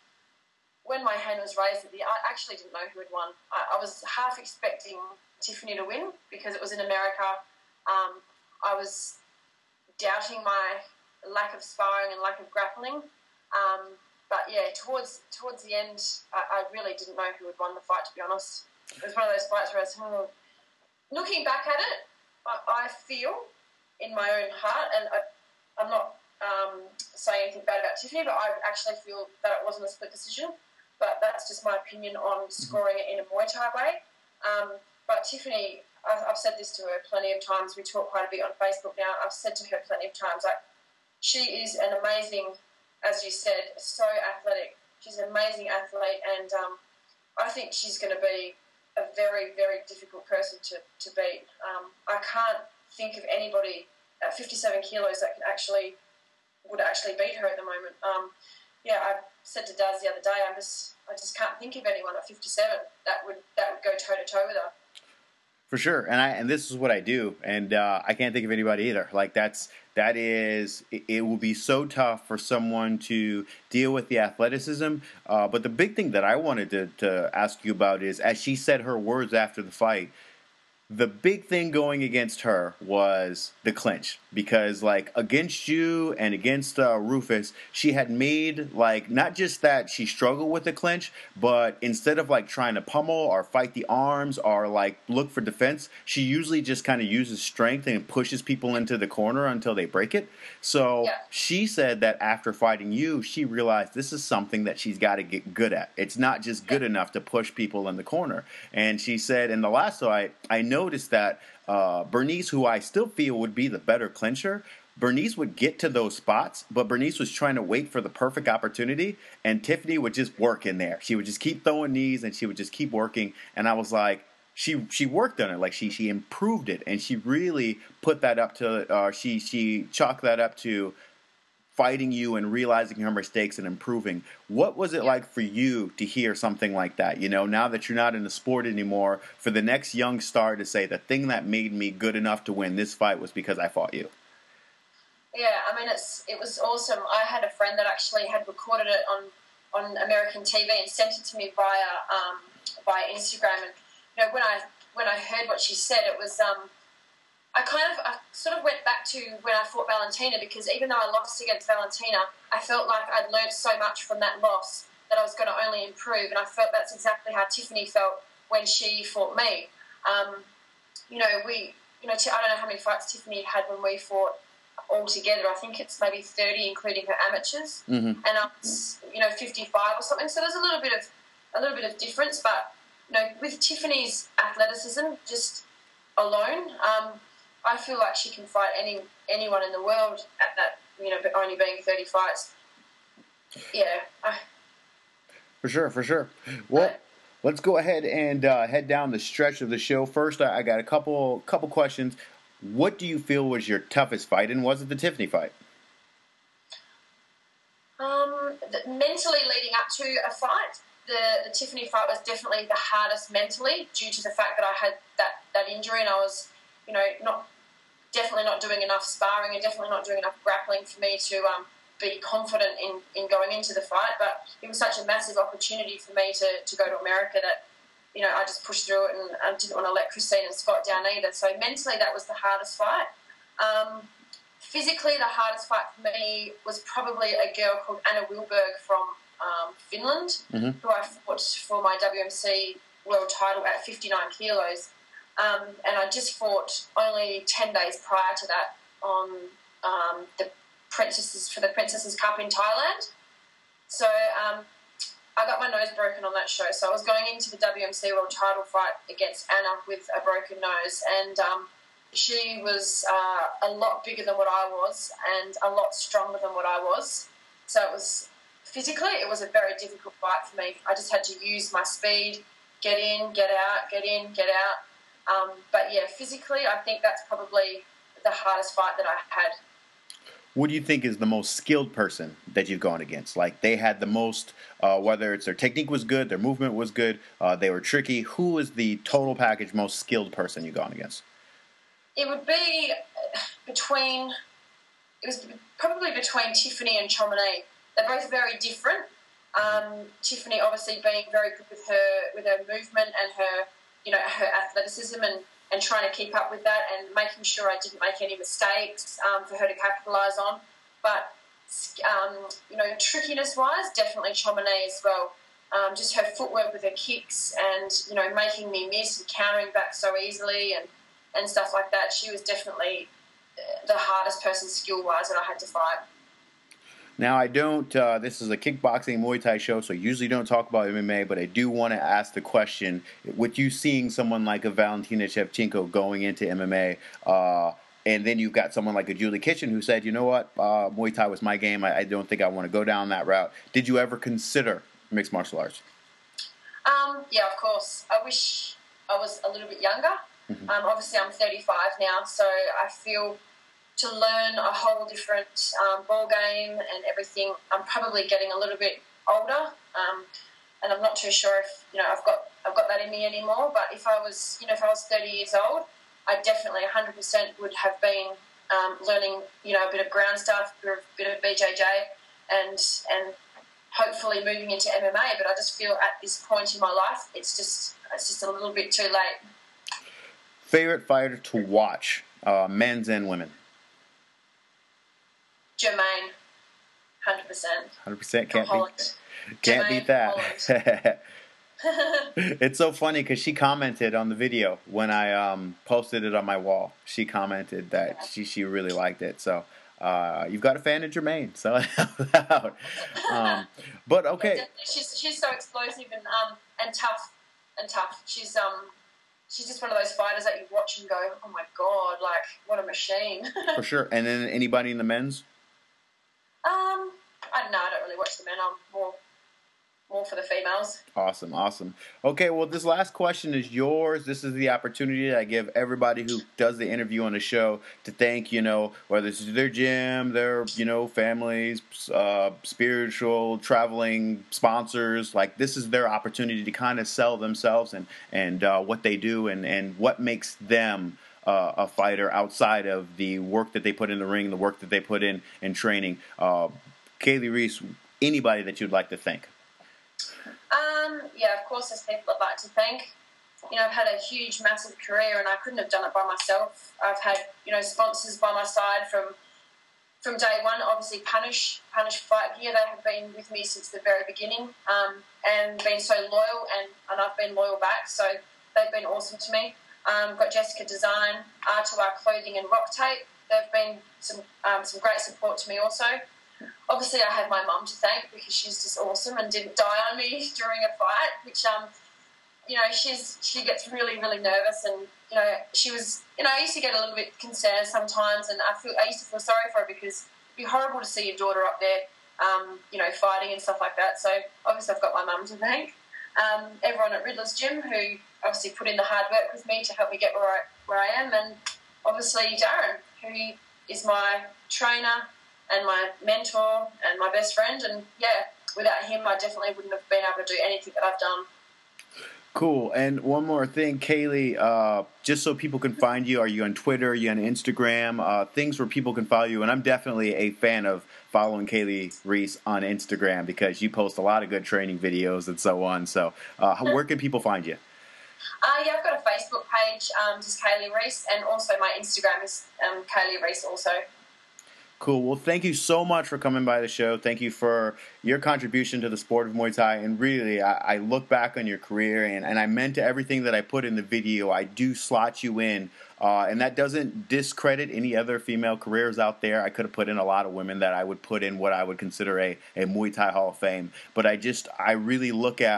[SPEAKER 2] when my hand was raised at the, I actually didn't know who had won. I, I was half expecting Tiffany to win because it was in America. Um, I was doubting my lack of sparring and lack of grappling. Um, but yeah, towards towards the end, I, I really didn't know who had won the fight, to be honest. It was one of those fights where I was, oh. Looking back at it, I, I feel in my own heart, and I, I'm not um, saying anything bad about Tiffany, but I actually feel that it wasn't a split decision. But that's just my opinion on scoring it in a Muay Thai way. Um, but Tiffany, I've, I've said this to her plenty of times. We talk quite a bit on Facebook now. I've said to her plenty of times, like, she is an amazing, as you said, so athletic. She's an amazing athlete, and um, I think she's going to be a very, very difficult person to, to beat. Um, I can't think of anybody at fifty-seven kilos that can actually, would actually beat her at the moment. Um, yeah, I said to Daz the other day, I just I just can't think of anyone at fifty-seven that would that would go toe to toe with her.
[SPEAKER 1] For sure, and I and this is what I do, and uh, I can't think of anybody either. Like that's that is it, it will be so tough for someone to deal with the athleticism. Uh, but the big thing that I wanted to to ask you about is, as she said her words after the fight, the big thing going against her was the clinch, because like against you and against uh, Rufus, she had made like not just that she struggled with the clinch, but instead of like trying to pummel or fight the arms or like look for defense, she usually just kind of uses strength and pushes people into the corner until they break it. So
[SPEAKER 2] yeah.
[SPEAKER 1] She said that after fighting you, she realized this is something that she's got to get good at. It's not just good yeah. enough to push people in the corner. And she said in the last fight, I know noticed that uh, Bernice, who I still feel would be the better clincher, Bernice would get to those spots, but Bernice was trying to wait for the perfect opportunity, and Tiffany would just work in there. She would just keep throwing knees, and she would just keep working. And I was like, she she worked on it, like she she improved it, and she really put that up to uh, she she chalked that up to fighting you and realizing her mistakes and improving. What was it like for you to hear something like that? You know, now that you're not in the sport anymore, for the next young star to say the thing that made me good enough to win this fight was because I fought you.
[SPEAKER 2] Yeah, I mean, it's it was awesome. I had a friend that actually had recorded it on, on American T V and sent it to me via um, via Instagram. And you know, when I when I heard what she said, it was um, I kind of I sort of went back to when I fought Valentina, because even though I lost against Valentina, I felt like I'd learned so much from that loss that I was going to only improve, and I felt that's exactly how Tiffany felt when she fought me. Um, you know, we, you know, I don't know how many fights Tiffany had when we fought all together. I think it's maybe thirty, including her amateurs,
[SPEAKER 1] mm-hmm.
[SPEAKER 2] and I was, you know, fifty-five or something. So there's a little bit of a little bit of difference, but you know, with Tiffany's athleticism just alone. Um, I feel like she can fight any anyone in the world at that, you know, only being thirty fights. Yeah. I,
[SPEAKER 1] for sure, for sure. Well, I, let's go ahead and uh, head down the stretch of the show. First, I, I got a couple couple questions. What do you feel was your toughest fight, and was it the Tiffany fight?
[SPEAKER 2] Um, the, mentally leading up to a fight, the, the Tiffany fight was definitely the hardest mentally, due to the fact that I had that, that injury, and I was, you know, not definitely not doing enough sparring and definitely not doing enough grappling for me to um, be confident in, in going into the fight. But it was such a massive opportunity for me to, to go to America that, you know, I just pushed through it, and I didn't want to let Christine and Scott down either. So mentally, that was the hardest fight. Um, physically, the hardest fight for me was probably a girl called Anna Wilberg from um, Finland,
[SPEAKER 1] mm-hmm.
[SPEAKER 2] who I fought for my W M C world title at fifty-nine kilos. Um, and I just fought only ten days prior to that on um, the Princesses for the Princesses Cup in Thailand. So um, I got my nose broken on that show. So I was going into the W M C world title fight against Anna with a broken nose, and um, she was uh, a lot bigger than what I was and a lot stronger than what I was. So it was physically, it was a very difficult fight for me. I just had to use my speed, get in, get out, get in, get out. Um, but yeah, physically, I think that's probably the hardest fight that I had.
[SPEAKER 1] What do you think is the most skilled person that you've gone against? Like, they had the most, uh, whether it's their technique was good, their movement was good, uh, they were tricky. Who is the total package most skilled person you've gone against?
[SPEAKER 2] It would be between, it was probably between Tiffany and Chomini. They're both very different. Um, Tiffany obviously being very good with her with her movement and her, you know, her athleticism and, and trying to keep up with that and making sure I didn't make any mistakes um, for her to capitalise on. But, um, you know, trickiness-wise, definitely Chomini as well. Um, just her footwork with her kicks and, you know, making me miss and countering back so easily and, and stuff like that. She was definitely the hardest person skill-wise that I had to fight.
[SPEAKER 1] Now, I don't, uh, this is a kickboxing Muay Thai show, so I usually don't talk about M M A, but I do want to ask the question, with you seeing someone like a Valentina Shevchenko going into M M A, uh, and then you've got someone like a Julie Kitchen who said, you know what, uh, Muay Thai was my game, I, I don't think I want to go down that route. Did you ever consider mixed martial arts?
[SPEAKER 2] Um, yeah, of course. I wish I was a little bit younger. Mm-hmm. Um, obviously, I'm thirty-five now, so I feel to learn a whole different um, ball game and everything. I'm probably getting a little bit older, um, and I'm not too sure if you know I've got I've got that in me anymore. But if I was you know if I was thirty years old, I definitely one hundred percent would have been um, learning you know a bit of ground stuff, a bit of B J J, and and hopefully moving into M M A. But I just feel at this point in my life, it's just it's just a little bit too late.
[SPEAKER 1] Favorite fighter to watch, uh, men's and women?
[SPEAKER 2] Jermaine, one hundred percent. one
[SPEAKER 1] hundred percent can't beat, can't beat that. It's so funny because she commented on the video when I um, posted it on my wall. She commented that yeah. she, she really liked it. So uh, you've got a fan of Jermaine. So um, but okay.
[SPEAKER 2] Yeah, she's she's so explosive and um and tough and tough. She's um she's just one of those fighters that you watch and go, oh my god, like what a machine.
[SPEAKER 1] For sure. And then anybody in the men's?
[SPEAKER 2] Um, I don't know. I don't really watch the men. I'm more, more for the females.
[SPEAKER 1] Awesome, awesome. Okay, well, this last question is yours. This is the opportunity that I give everybody who does the interview on the show to thank, you know, whether it's their gym, their, you know, families, uh, spiritual, traveling sponsors. Like, this is their opportunity to kind of sell themselves and, and uh, what they do and, and what makes them Uh, a fighter outside of the work that they put in the ring, the work that they put in in training. Uh, Kaylee Reese, anybody that you'd like to thank?
[SPEAKER 2] Um, yeah, of course, there's people I'd like to thank. You know, I've had a huge, massive career, and I couldn't have done it by myself. I've had, you know, sponsors by my side from from day one. Obviously, Punish, Punish Fight Gear, they have been with me since the very beginning, um, and been so loyal, and, and I've been loyal back. So they've been awesome to me. Um, got Jessica Design, R two R Clothing and Rock Tape. They've been some um, some great support to me also. Obviously, I have my mum to thank because she's just awesome and didn't die on me during a fight, which, um, you know, she's she gets really, really nervous and, you know, she was, you know, I used to get a little bit concerned sometimes and I feel I used to feel sorry for her because it'd be horrible to see your daughter up there, um, you know, fighting and stuff like that. So, obviously, I've got my mum to thank. Um, everyone at Riddler's Gym who obviously put in the hard work with me to help me get where I, where I am, and obviously Darren, who is my trainer and my mentor and my best friend, and yeah, without him I definitely wouldn't have been able to do anything that I've done.
[SPEAKER 1] Cool. And one more thing, Kaylee, uh, just so people can find you, are you on Twitter, are you on Instagram, uh, things where people can follow you? And I'm definitely a fan of following Kaylee Reese on Instagram because you post a lot of good training videos and so on. So uh, where can people find you?
[SPEAKER 2] Uh, yeah, I've got a Facebook page, um, just Kaylee Reese, and also my Instagram is um, Kaylee Reese also.
[SPEAKER 1] Cool. Well, thank you so much for coming by the show. Thank you for your contribution to the sport of Muay Thai. And really, I, I look back on your career, and, and I meant everything that I put in the video. I do slot you in. Uh, and that doesn't discredit any other female careers out there. I could have put in a lot of women that I would put in what I would consider a, a Muay Thai Hall of Fame. But I just, I really look at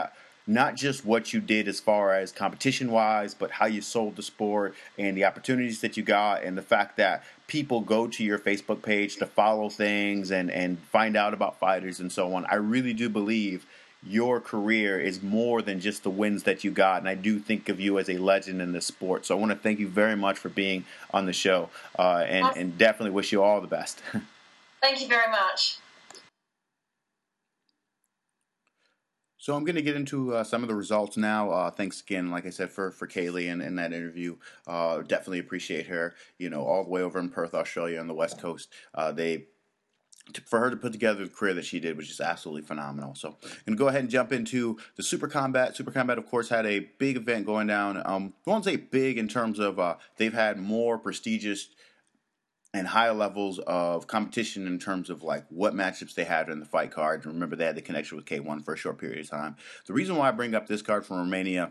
[SPEAKER 1] not just what you did as far as competition-wise, but how you sold the sport and the opportunities that you got, and the fact that people go to your Facebook page to follow things and, and find out about fighters and so on. I really do believe your career is more than just the wins that you got, and I do think of you as a legend in this sport. So I want to thank you very much for being on the show, uh, and, and definitely wish you all the best.
[SPEAKER 2] Thank you very much.
[SPEAKER 1] So I'm going to get into uh, some of the results now. Uh, thanks again, like I said, for, for Kaylee and, and that interview. Uh, definitely appreciate her, you know, all the way over in Perth, Australia on the West Coast. Uh, they For her to put together the career that she did was just absolutely phenomenal. So I'm going to go ahead and jump into the Super Combat. Super Combat, of course, had a big event going down. Um, I won't say big in terms of uh, they've had more prestigious and higher levels of competition in terms of like what matchups they had in the fight card. Remember, they had the connection with K one for a short period of time. The reason why I bring up this card from Romania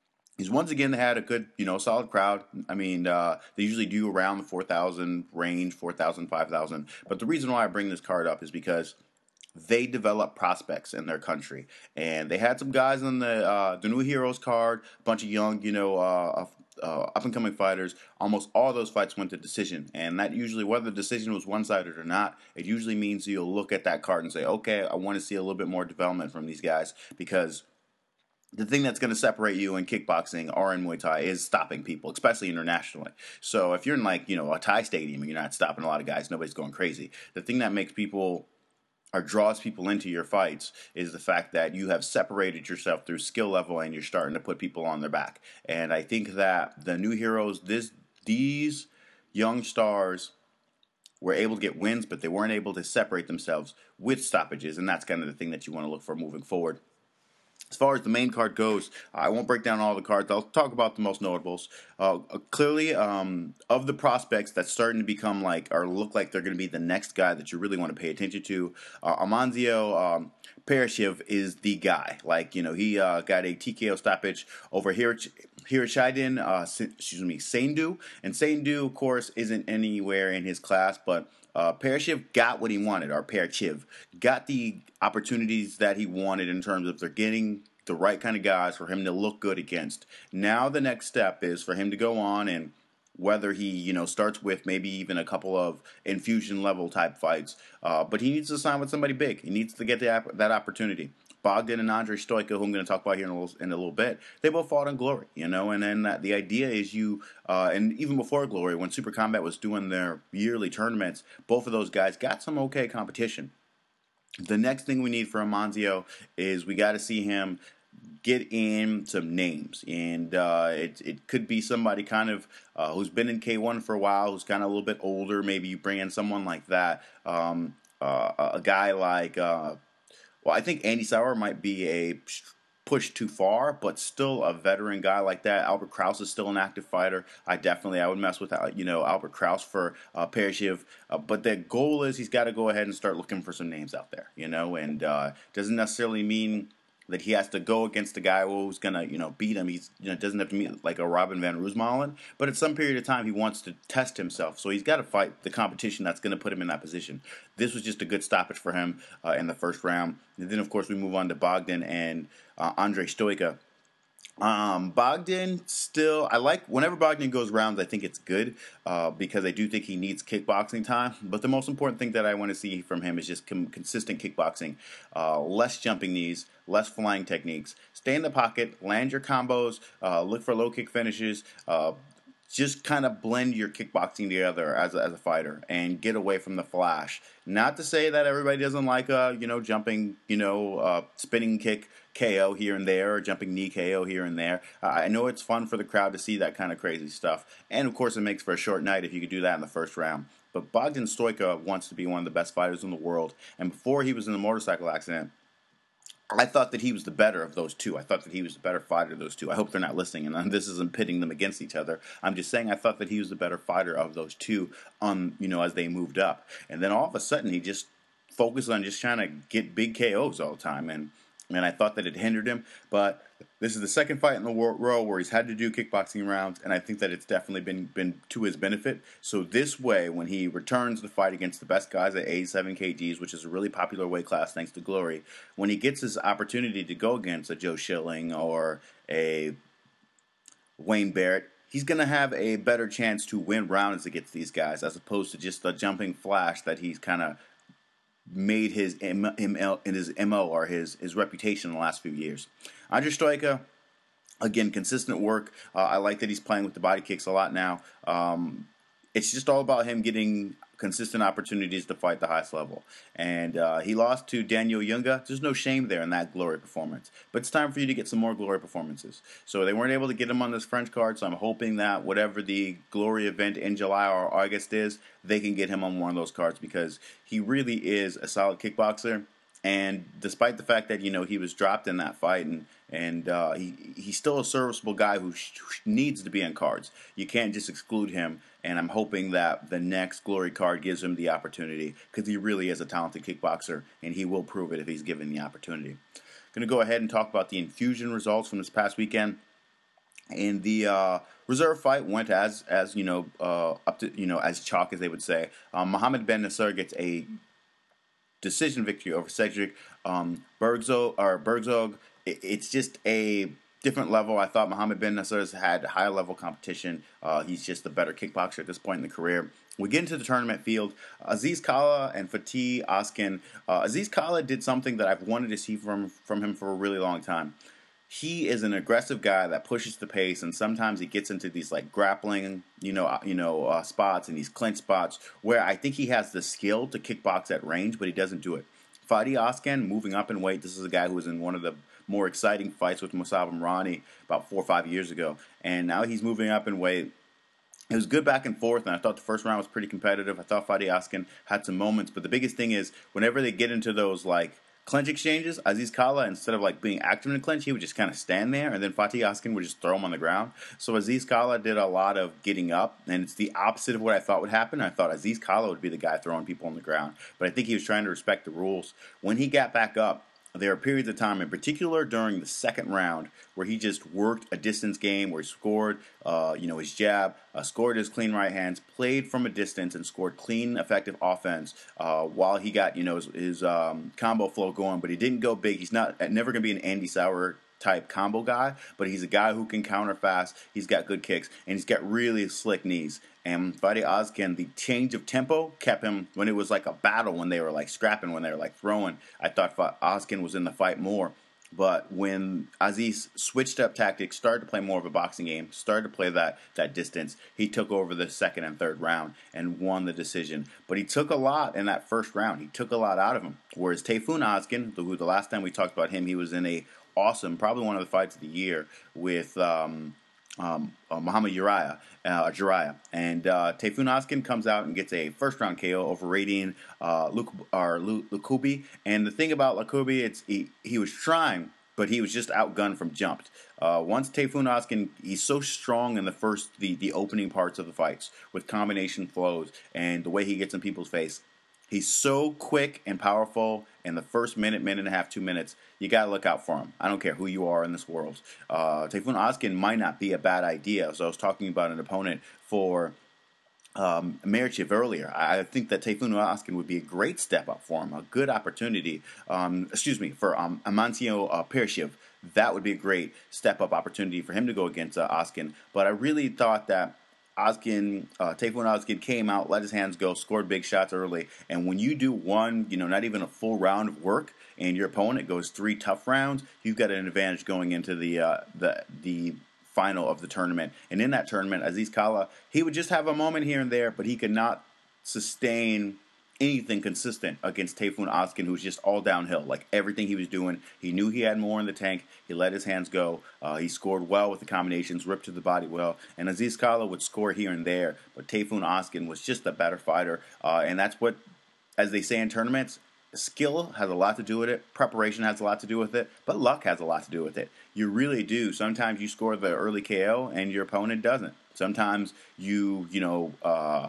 [SPEAKER 1] is once again they had a good, you know, solid crowd. I mean, uh, they usually do around the four thousand range, four thousand, five thousand. But the reason why I bring this card up is because they develop prospects in their country, and they had some guys on the uh, the New Heroes card, a bunch of young, you know, uh, uh, up and coming fighters. Almost all those fights went to decision, and that usually, whether the decision was one sided or not, it usually means you'll look at that card and say, okay, I want to see a little bit more development from these guys, because the thing that's going to separate you in kickboxing or in Muay Thai is stopping people, especially internationally. So if you're in like, you know, a Thai stadium and you're not stopping a lot of guys, nobody's going crazy. The thing that makes people or draws people into your fights is the fact that you have separated yourself through skill level and you're starting to put people on their back. And I think that the New Heroes, this these young stars were able to get wins, but they weren't able to separate themselves with stoppages, and that's kind of the thing that you want to look for moving forward. As far as the main card goes, I won't break down all the cards. I'll talk about the most notables. Uh, clearly, um, of the prospects that's starting to become like, or look like they're going to be the next guy that you really want to pay attention to, uh, Amanzio um, Paraschiv is the guy. Like, you know, he uh, got a T K O stoppage over Hirich, Hirishidin, uh, excuse me, Seindu. And Seindu, of course, isn't anywhere in his class, but Uh, Paraschiv got what he wanted, or Parachiv, got the opportunities that he wanted in terms of they're getting the right kind of guys for him to look good against. Now the next step is for him to go on, and whether he, you know, starts with maybe even a couple of infusion level type fights, uh, but he needs to sign with somebody big. He needs to get the, that opportunity. Bogdan and Andrei Stoica, who I'm going to talk about here in a little, in a little bit, they both fought on Glory, you know, and then that, the idea is you, uh, and even before Glory, when Super Combat was doing their yearly tournaments, both of those guys got some okay competition. The next thing we need for Amanzio is we got to see him get in some names, and uh, it it could be somebody kind of uh, who's been in K one for a while, who's kind of a little bit older. Maybe you bring in someone like that, um, uh, a guy like. Uh, Well, I think Andy Sauer might be a push too far, but still a veteran guy like that. Albert Kraus is still an active fighter. I definitely, I would mess with, you know, Albert Kraus for uh, Paraschiv. Uh, but the goal is he's got to go ahead and start looking for some names out there, you know, and uh, doesn't necessarily mean that he has to go against the guy who's going to, you know, beat him. He's, you know, doesn't have to meet like a Robin van Roosmalen, but at some period of time he wants to test himself. So he's got to fight the competition that's going to put him in that position. This was just a good stoppage for him uh, in the first round. And then, of course, we move on to Bogdan and uh, Andrei Stoica. Um, Bogdan still, I like, whenever Bogdan goes rounds, I think it's good, uh, because I do think he needs kickboxing time, but the most important thing that I want to see from him is just com- consistent kickboxing, uh, less jumping knees, less flying techniques, stay in the pocket, land your combos, uh, look for low kick finishes, uh, just kind of blend your kickboxing together as a, as a fighter and get away from the flash. Not to say that everybody doesn't like a, you know, jumping, you know, uh, spinning kick K O here and there, or jumping knee K O here and there. Uh, I know it's fun for the crowd to see that kind of crazy stuff. And, of course, it makes for a short night if you could do that in the first round. But Bogdan Stoica wants to be one of the best fighters in the world. And before he was in the motorcycle accident, I thought that he was the better of those two. I thought that he was the better fighter of those two. I hope they're not listening, and this isn't pitting them against each other. I'm just saying I thought that he was the better fighter of those two, on, you know, as they moved up. And then all of a sudden he just focused on just trying to get big K Os all the time. And and I thought that it hindered him, but this is the second fight in the row where he's had to do kickboxing rounds, and I think that it's definitely been been to his benefit. So this way, when he returns the fight against the best guys at eighty-seven kilograms, which is a really popular weight class thanks to Glory, when he gets his opportunity to go against a Joe Schilling or a Wayne Barrett, he's going to have a better chance to win rounds against these guys as opposed to just the jumping flash that he's kind of made his M L in his M O or his his reputation in the last few years. Andre Stoica, again, consistent work. Uh, I like that he's playing with the body kicks a lot now. Um, it's just all about him getting consistent opportunities to fight the highest level. And uh, he lost to Daniel Junga. There's no shame there in that Glory performance. But it's time for you to get some more Glory performances. So they weren't able to get him on this French card, so I'm hoping that whatever the Glory event in July or August is, they can get him on one of those cards because he really is a solid kickboxer. And despite the fact that, you know, he was dropped in that fight and and uh, he he's still a serviceable guy who sh- needs to be on cards. You can't just exclude him, and I'm hoping that the next Glory card gives him the opportunity because he really is a talented kickboxer, and he will prove it if he's given the opportunity. I'm going to go ahead and talk about the Infusion results from this past weekend. And the uh, reserve fight went as as you know uh, up to you know as chalk as they would say. Um, Mohammed Ben Nasser gets a decision victory over Cedric um, Bergzog or Bergzog. It's just a different level. I thought Mohammed Ben Nasser has had higher level competition. Uh, he's just a better kickboxer at this point in the career. We get into the tournament field. Aziz Kala and Fatih Askin. Uh, Aziz Kala did something that I've wanted to see from from him for a really long time. He is an aggressive guy that pushes the pace, and sometimes he gets into these like grappling, you know, uh, you know, uh, spots and these clinch spots where I think he has the skill to kickbox at range, but he doesn't do it. Fatih Askan moving up in weight. This is a guy who was in one of the more exciting fights with Musab Imrani about four or five years ago, and now he's moving up in weight. It was good back and forth, and I thought the first round was pretty competitive. I thought Fatih Askan had some moments, but the biggest thing is whenever they get into those like clinch exchanges, Aziz Kala, instead of like being active in the clinch, he would just kind of stand there, and then Fatih Askan would just throw him on the ground. So Aziz Kala did a lot of getting up, and it's the opposite of what I thought would happen. I thought Aziz Kala would be the guy throwing people on the ground, but I think he was trying to respect the rules. When he got back up, there are periods of time, in particular during the second round, where he just worked a distance game, where he scored, uh, you know, his jab, uh, scored his clean right hands, played from a distance, and scored clean, effective offense uh, while he got, you know, his, his um, combo flow going. But he didn't go big. He's not never going to be an Andy Sauer type combo guy, but he's a guy who can counter fast. He's got good kicks, and he's got really slick knees. And Fatih Askan, the change of tempo kept him when it was like a battle, when they were like scrapping, when they were like throwing. I thought Askan was in the fight more. But when Aziz switched up tactics, started to play more of a boxing game, started to play that that distance, he took over the second and third round and won the decision. But he took a lot in that first round. He took a lot out of him. Whereas Tayfun Askan, who the last time we talked about him, he was in a awesome, probably one of the fights of the year with um, um, uh, Muhammad Uriah, uh, Uriah. And uh, Tayfun Askan comes out and gets a first-round K O over Radian uh, Lukubi. And the thing about Lukubi, it's he, he was trying, but he was just outgunned from jumped. Uh, once Tayfun Askan, he's so strong in the first, the, the opening parts of the fights with combination flows and the way he gets in people's face. He's so quick and powerful in the first minute, minute and a half, two minutes. You got to look out for him. I don't care who you are in this world. Uh, Tayfun Askan might not be a bad idea. So I was talking about an opponent for um, Merchiv earlier. I think that Tayfun Askan would be a great step up for him, a good opportunity. Um, excuse me, for um, Amancio uh, Pershiv. That would be a great step up opportunity for him to go against uh, Askan. But I really thought that Askan, uh, Tayfun Askan came out, let his hands go, scored big shots early. And when you do one, you know, not even a full round of work, and your opponent goes three tough rounds, you've got an advantage going into the uh, the the final of the tournament. And in that tournament, Aziz Kala, he would just have a moment here and there, but he could not sustain anything consistent against Tayfun Askan, who's just all downhill. Like everything he was doing, he knew he had more in the tank. He let his hands go. Uh, he scored well with the combinations, ripped to the body well. And Aziz Kala would score here and there, but Tayfun Askan was just a better fighter. Uh, and that's what, as they say in tournaments, skill has a lot to do with it. Preparation has a lot to do with it. But luck has a lot to do with it. You really do. Sometimes you score the early K O and your opponent doesn't. Sometimes you, you know, uh,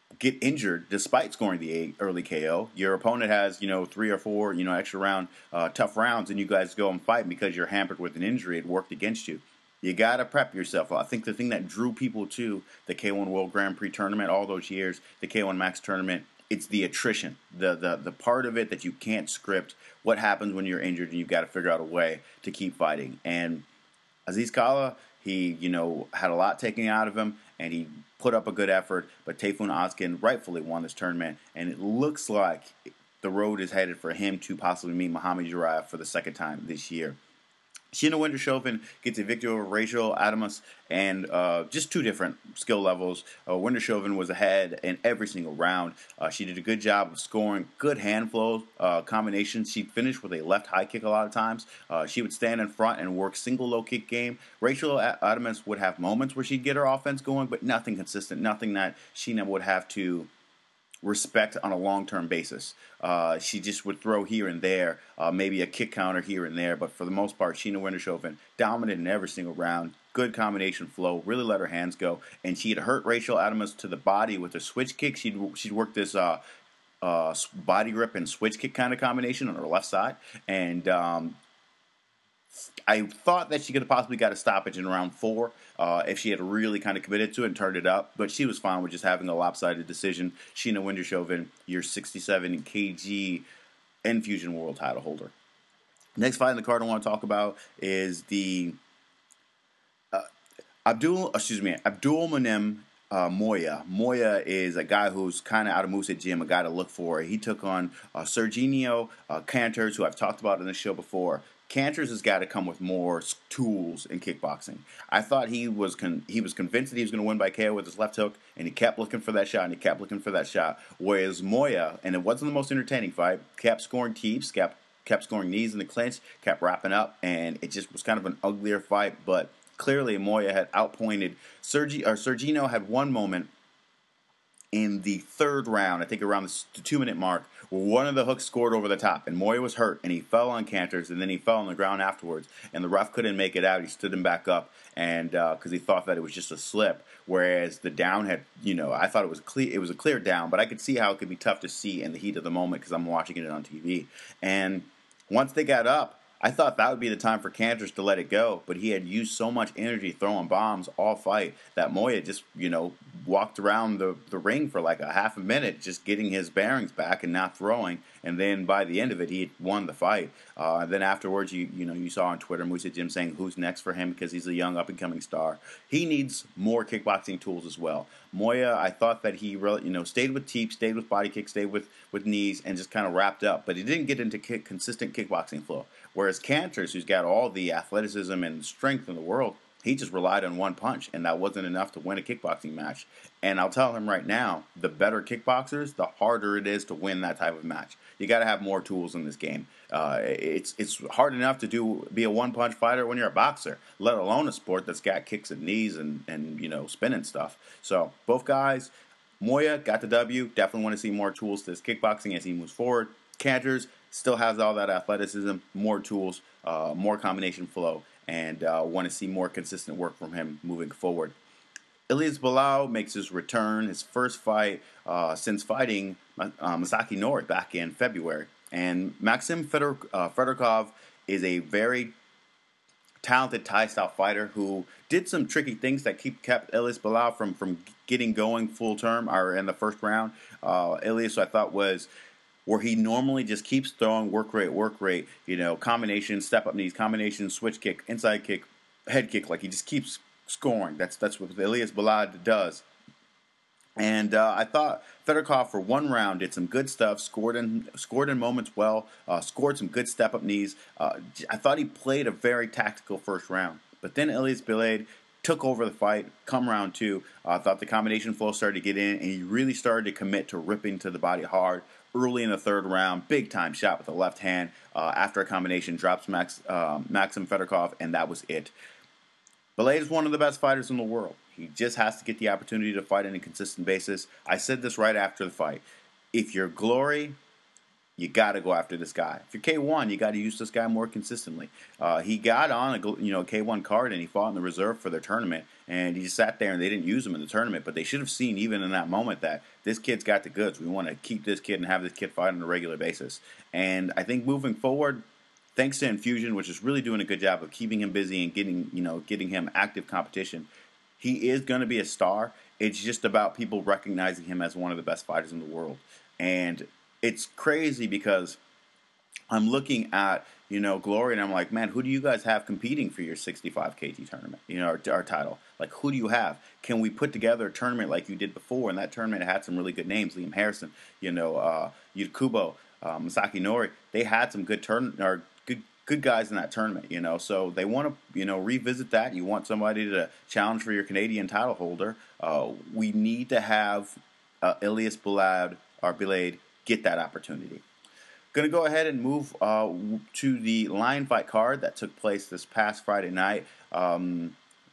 [SPEAKER 1] get injured despite scoring the early K O. Your opponent has, you know, three or four, you know, extra round, uh, tough rounds, and you guys go and fight because you're hampered with an injury. It worked against you. You got to prep yourself. I think the thing that drew people to the K one World Grand Prix tournament all those years, the K one Max tournament, it's the attrition, the, the the part of it that you can't script. What happens when you're injured and you've got to figure out a way to keep fighting. And Aziz Kala, he, you know, had a lot taken out of him, and he put up a good effort, but Tayfun Ozgen rightfully won this tournament, and it looks like the road is headed for him to possibly meet Muhammad Yurayev for the second time this year. Sheena Wintershoven gets a victory over Rachel Adamus, and uh, just two different skill levels. Uh, Wintershoven was ahead in every single round. Uh, she did a good job of scoring good hand flow uh, combinations. She finished with a left high kick a lot of times. Uh, she would stand in front and work single low kick game. Rachel Adamus would have moments where she'd get her offense going, but nothing consistent, nothing that Sheena would have to respect on a long-term basis. Uh, she just would throw here and there, uh, maybe a kick counter here and there, but for the most part, Sheena Wintershoven dominated in every single round. Good combination flow, really let her hands go, and she'd hurt Rachel Adamus to the body with a switch kick. She'd she'd work this uh, uh, body grip and switch kick kind of combination on her left side, and um, I thought that she could have possibly got a stoppage in round four uh, if she had really kind of committed to it and turned it up, but she was fine with just having a lopsided decision. Sheena Wintershoven, your sixty-seven kilogram Enfusion World title holder. Next fight in the card I want to talk about is the uh, Abdul, excuse me, Abdul Monem Uh, Moya. Moya is a guy who's kind of out of Moosehead Gym, a guy to look for. He took on uh, Serginho uh, Canters, who I've talked about in the show before. Canters has got to come with more tools in kickboxing. I thought he was con- he was convinced that he was going to win by K O with his left hook, and he kept looking for that shot, and he kept looking for that shot. Whereas Moya, and it wasn't the most entertaining fight, kept scoring keeps, kept, kept scoring knees in the clinch, kept wrapping up, and it just was kind of an uglier fight, but clearly Moya had outpointed Sergi, or Serginho had one moment in the third round, I think around the two-minute mark, where one of the hooks scored over the top, and Moya was hurt, and he fell on Canters, and then he fell on the ground afterwards, and the ref couldn't make it out. He stood him back up, and because uh, he thought that it was just a slip, whereas the down had, you know, I thought it was clear, it was a clear down, but I could see how it could be tough to see in the heat of the moment because I'm watching it on T V. And once they got up, I thought that would be the time for Canters to let it go, but he had used so much energy throwing bombs all fight that Moya just, you know, walked around the, the ring for like a half a minute just getting his bearings back and not throwing, and then by the end of it, he had won the fight. Uh, and then afterwards, you you know, you saw on Twitter Moosehead Jim saying who's next for him because he's a young up-and-coming star. He needs more kickboxing tools as well. Moya, I thought that he really, you know, stayed with teep, stayed with body kicks, stayed with, with knees, and just kind of wrapped up. But he didn't get into kick, consistent kickboxing flow. Whereas Canters, who's got all the athleticism and strength in the world, he just relied on one punch, and that wasn't enough to win a kickboxing match. And I'll tell him right now, the better kickboxers, the harder it is to win that type of match. You got to have more tools in this game. Uh, it's it's hard enough to do be a one-punch fighter when you're a boxer, let alone a sport that's got kicks and knees and, and you know, spinning stuff. So both guys, Moya got the W. Definitely want to see more tools to his kickboxing as he moves forward. Canters still has all that athleticism, more tools, uh, more combination flow, and uh, want to see more consistent work from him moving forward. Elias Bilal makes his return, his first fight uh, since fighting uh, Masaki Nori back in February. And Maxim Fedor, uh, Fedorkov is a very talented Thai-style fighter who did some tricky things that keep kept Elias Bilal from, from getting going full term or in the first round. Uh, Elias, I thought, was where he normally just keeps throwing work rate, work rate, you know, combination, step up knees, combination, switch kick, inside kick, head kick, like he just keeps scoring. That's that's what Elias Bilal does. And uh, I thought Fedorkov for one round did some good stuff, scored in scored in moments well, uh, scored some good step up knees. Uh, I thought he played a very tactical first round, but then Elias Bilal took over the fight. Come round two, I uh, thought the combination flow started to get in, and he really started to commit to ripping to the body hard. Early in the third round, big time shot with the left hand. Uh, after a combination, drops Max uh, Maxim Fedorkov, and that was it. Bilal is one of the best fighters in the world. He just has to get the opportunity to fight on a consistent basis. I said this right after the fight. If your glory you got to go after this guy. If you're K one, you got to use this guy more consistently. Uh, he got on a you know K one card and he fought in the reserve for their tournament, and he just sat there and they didn't use him in the tournament. But they should have seen even in that moment that this kid's got the goods. We want to keep this kid and have this kid fight on a regular basis. And I think moving forward, thanks to Infusion, which is really doing a good job of keeping him busy and getting you know getting him active competition, he is going to be a star. It's just about people recognizing him as one of the best fighters in the world. And it's crazy because I'm looking at, you know, Glory, and I'm like, man, who do you guys have competing for your sixty-five kilogram tournament, you know, our, our title? Like, who do you have? Can we put together a tournament like you did before? And that tournament had some really good names, Liam Harrison, you know, uh, Yuta Kubo, uh, Masaki Nori. They had some good turn or good good guys in that tournament, you know. So they want to, you know, revisit that. You want somebody to challenge for your Canadian title holder. Uh, we need to have uh, Ilias Bilad or Bilade get that opportunity. Going to go ahead and move uh, to the Lion Fight card that took place this past Friday night. Um,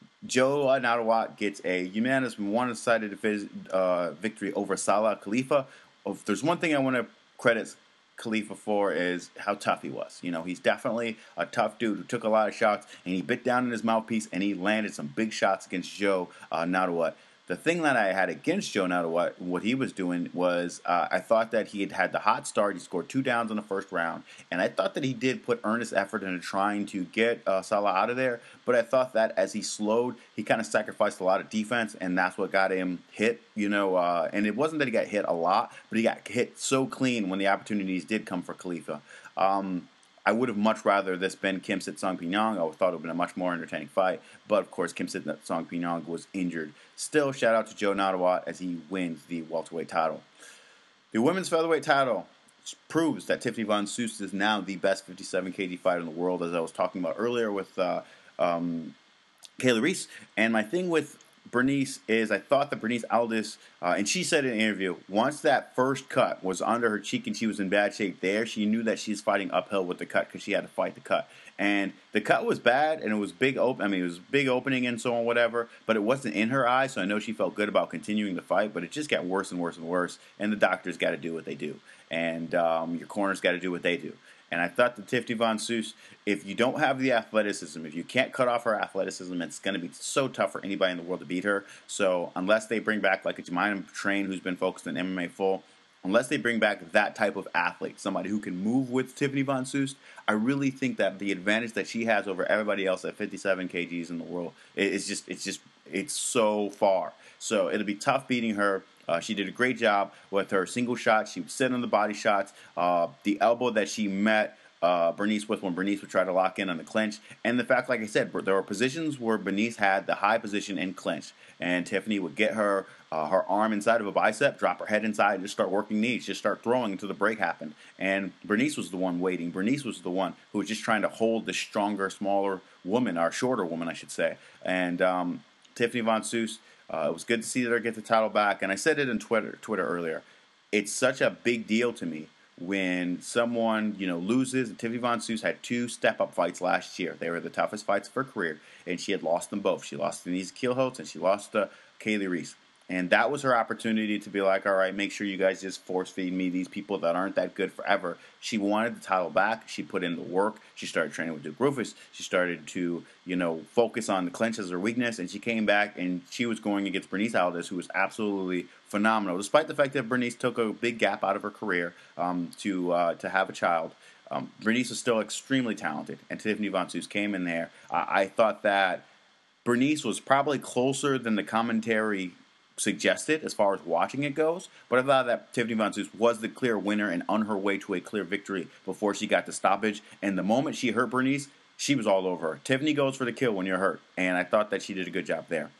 [SPEAKER 1] Joe Narawat gets a unanimous one-sided uh, victory over Salah Khalifa. If there's one thing I want to credit Khalifa for is how tough he was. You know, he's definitely a tough dude who took a lot of shots, and he bit down in his mouthpiece, and he landed some big shots against Joe uh, Narawat. The thing that I had against Joe Narawat, what he was doing was uh, I thought that he had had the hot start. He scored two downs in the first round, and I thought that he did put earnest effort into trying to get uh, Salah out of there. But I thought that as he slowed, he kind of sacrificed a lot of defense, and that's what got him hit. You know, uh, and it wasn't that he got hit a lot, but he got hit so clean when the opportunities did come for Khalifa. Um, I would have much rather this been Kimsit Songpyong. I thought it would have been a much more entertaining fight. But, of course, Kimsit Songpyong was injured. Still, shout out to Joe Narawat as he wins the welterweight title. The women's featherweight title proves that Tiffany Von Soest is now the best fifty-seven kilogram fighter in the world, as I was talking about earlier with uh, um, Kayla Reese. And my thing with Bernice is I thought that Bernice Aldis, uh, and she said in an interview, once that first cut was under her cheek and she was in bad shape there, she knew that she's fighting uphill with the cut because she had to fight the cut. And the cut was bad, and it was big open. I mean, it was big opening and so on, whatever. But it wasn't in her eye, so I know she felt good about continuing the fight. But it just got worse and worse and worse. And the doctors got to do what they do, and um, your corners got to do what they do. And I thought that Tiffany Von Soest, if you don't have the athleticism, if you can't cut off her athleticism, it's going to be so tough for anybody in the world to beat her. So unless they bring back like a Jemima Train who's been focused on M M A full, unless they bring back that type of athlete, somebody who can move with Tiffany Von Soest, I really think that the advantage that she has over everybody else at fifty-seven kilograms in the world is just, it's just, it's so far. So it'll be tough beating her. Uh, she did a great job with her single shots. She would sit on the body shots. Uh, the elbow that she met uh, Bernice with when Bernice would try to lock in on the clinch. And the fact, like I said, there were positions where Bernice had the high position and clinch. And Tiffany would get her uh, her arm inside of a bicep, drop her head inside, and just start working knees, just start throwing until the break happened. And Bernice was the one waiting. Bernice was the one who was just trying to hold the stronger, smaller woman, or shorter woman, I should say. And um, Tiffany Von Soest, Uh, it was good to see her get the title back, and I said it on Twitter, Twitter earlier. It's such a big deal to me when someone, you know, loses. And Tiffany Von Soest had two step-up fights last year. They were the toughest fights of her career, and she had lost them both. She lost to Denise Kielholtz, and she lost to Kayla Reese. And that was her opportunity to be like, all right, make sure you guys just force-feed me these people that aren't that good forever. She wanted the title back. She put in the work. She started training with Duke Roufus. She started to, you know, focus on the clinch as her weakness. And she came back, and she was going against Bernice Aldis, who was absolutely phenomenal. Despite the fact that Bernice took a big gap out of her career um, to uh, to have a child, um, Bernice was still extremely talented. And Tiffany Von Soest came in there. Uh, I thought that Bernice was probably closer than the commentary suggested as far as watching it goes, but I thought that Tiffany Von Soest was the clear winner and on her way to a clear victory before she got the stoppage. And the moment she hurt Bernice, she was all over her. Tiffany goes for the kill when you're hurt, and I thought that she did a good job there.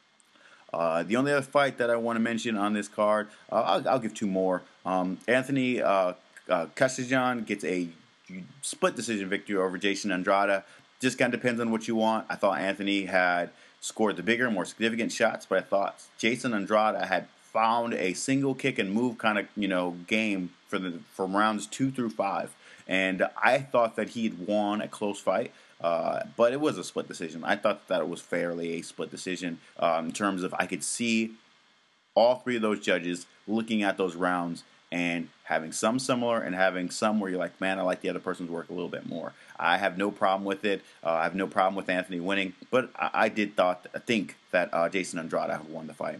[SPEAKER 1] Uh, the only other fight that I want to mention on this card, uh, I'll, I'll give two more. Um, Anthony uh, uh, Kasajan gets a split decision victory over Jason Andrade. Just kind of depends on what you want. I thought Anthony had scored the bigger, more significant shots, but I thought Jason Andrade had found a single kick and move kind of, you know, game for the from rounds two through five, and I thought that he'd won a close fight, uh, but it was a split decision. I thought that it was fairly a split decision um, in terms of I could see all three of those judges looking at those rounds and having some similar and having some where you're like, man, I like the other person's work a little bit more. I have no problem with it. Uh, I have no problem with Anthony winning, but I, I did thought think that uh, Jason Andrade had won the fight.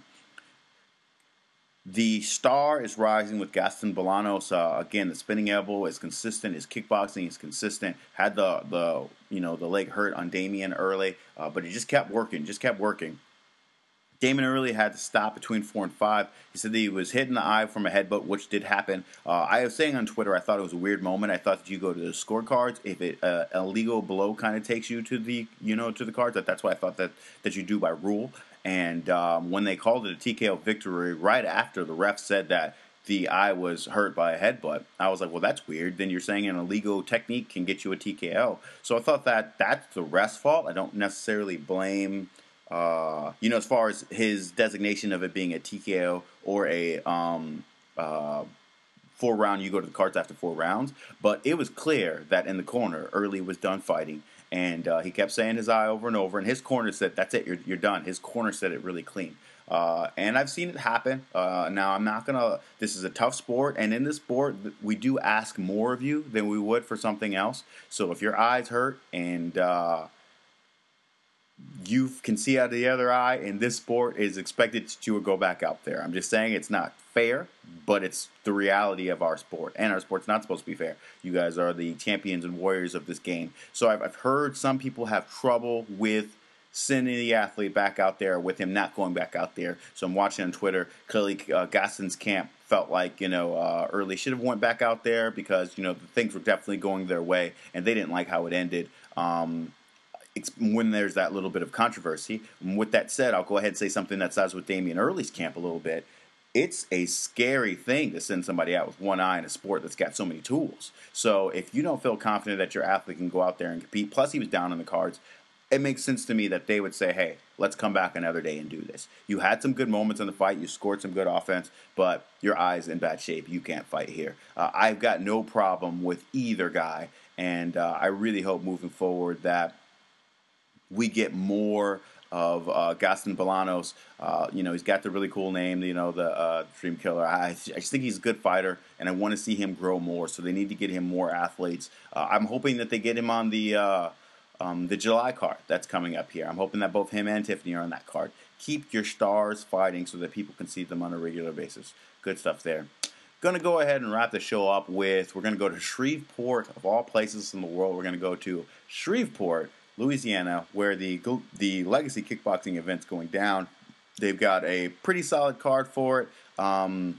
[SPEAKER 1] The star is rising with Gaston Bolanos. Uh, again, the spinning elbow is consistent. His kickboxing is consistent. Had the the you know the leg hurt on Damian early, uh, but he just kept working, just kept working. Damian early had to stop between four and five. He said that he was hit in the eye from a headbutt, which did happen. Uh, I was saying on Twitter, I thought it was a weird moment. I thought that you go to the scorecards if it uh, a legal blow kind of takes you to the you know to the cards. That that's why I thought that that you do by rule. And um, when they called it a T K O victory, right after the ref said that the eye was hurt by a headbutt, I was like, well, that's weird. Then you're saying an illegal technique can get you a T K O. So I thought that that's the ref's fault. I don't necessarily blame, uh, you know, as far as his designation of it being a T K O or a um, uh, four round, you go to the cards after four rounds. But it was clear that in the corner, Early was done fighting. And uh, he kept saying his eye over and over. And his corner said, that's it, you're, you're done. His corner said it really clean. Uh, and I've seen it happen. Uh, now, I'm not going to, this is a tough sport. And in this sport, we do ask more of you than we would for something else. So if your eye's hurt and uh, you can see out of the other eye in this sport, is expected that you would go back out there. I'm just saying it's not fair, but it's the reality of our sport. And our sport's not supposed to be fair. You guys are the champions and warriors of this game. So I've, I've heard some people have trouble with sending the athlete back out there, with him not going back out there. So I'm watching on Twitter. Clearly, uh, Gaston's camp felt like, you know, uh, Early should have went back out there because, you know, the things were definitely going their way, and they didn't like how it ended. Um, when there's that little bit of controversy. And with that said, I'll go ahead and say something that sides with Damian Early's camp a little bit. It's a scary thing to send somebody out with one eye in a sport that's got so many tools. So if you don't feel confident that your athlete can go out there and compete, plus he was down on the cards, it makes sense to me that they would say, hey, let's come back another day and do this. You had some good moments in the fight. You scored some good offense, but your eye's in bad shape. You can't fight here. Uh, I've got no problem with either guy, and uh, I really hope moving forward that we get more of uh, Gaston Bolanos. Uh, you know, he's got the really cool name, you know, the uh, Dream Killer. I, I just think he's a good fighter, and I want to see him grow more, so they need to get him more athletes. Uh, I'm hoping that they get him on the uh, um, the July card that's coming up here. I'm hoping that both him and Tiffany are on that card. Keep your stars fighting so that people can see them on a regular basis. Good stuff there. Going to go ahead and wrap the show up with, we're going to go to Shreveport, of all places in the world. We're going to go to Shreveport, Louisiana, where the the Legacy Kickboxing event's going down. They've got a pretty solid card for it. Um,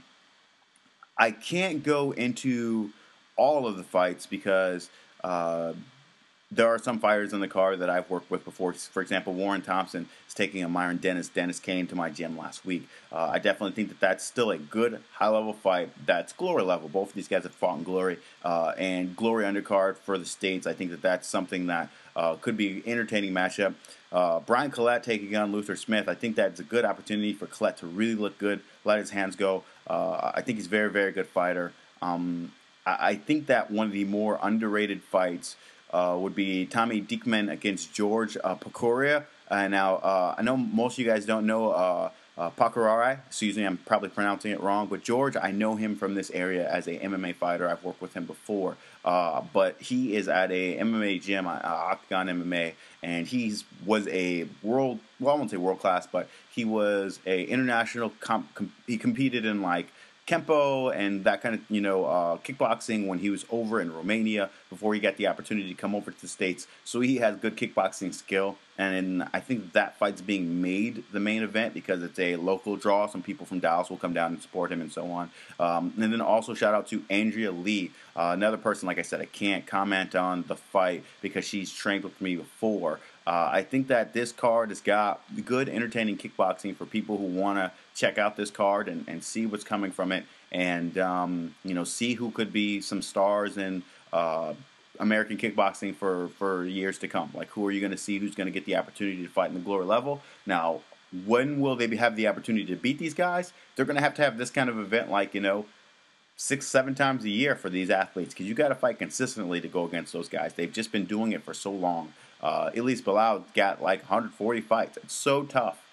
[SPEAKER 1] I can't go into all of the fights because uh, there are some fighters in the card that I've worked with before. For example, Warren Thompson is taking a Myron Dennis. Dennis came to my gym last week. Uh, I definitely think that that's still a good high-level fight. That's Glory level. Both of these guys have fought in Glory. Uh, and Glory undercard for the States, I think that that's something that uh, could be an entertaining matchup. Uh, Brian Collette taking on Luther Smith. I think that's a good opportunity for Collette to really look good, let his hands go. Uh, I think he's a very, very good fighter. Um, I, I think that one of the more underrated fights Uh, would be Tommy Diekman against George uh, Pacoria. Uh, now, uh, I know most of you guys don't know uh, uh, Pacorari. Excuse me, I'm probably pronouncing it wrong. But George, I know him from this area as a M M A fighter. I've worked with him before. Uh, but he is at a M M A gym, uh, Octagon M M A, and he was a world, well, I won't say world class, but he was a international, comp, com- he competed in like Kempo and that kind of, you know, uh, kickboxing when he was over in Romania before he got the opportunity to come over to the States. So he has good kickboxing skill. And I think that fight's being made the main event because it's a local draw. Some people from Dallas will come down and support him and so on. Um, and then also shout out to Andrea Lee, uh, another person, like I said, I can't comment on the fight because she's trained with me before. Uh, I think that this card has got good, entertaining kickboxing for people who want to check out this card and, and see what's coming from it, and um, you know, see who could be some stars in uh, American kickboxing for, for years to come. Like, who are you going to see? Who's going to get the opportunity to fight in the Glory level? Now, when will they have the opportunity to beat these guys? They're going to have to have this kind of event, like, you know, six, seven times a year for these athletes, because you got to fight consistently to go against those guys. They've just been doing it for so long. Uh, Ilyes Bilal got like one hundred forty fights. It's so tough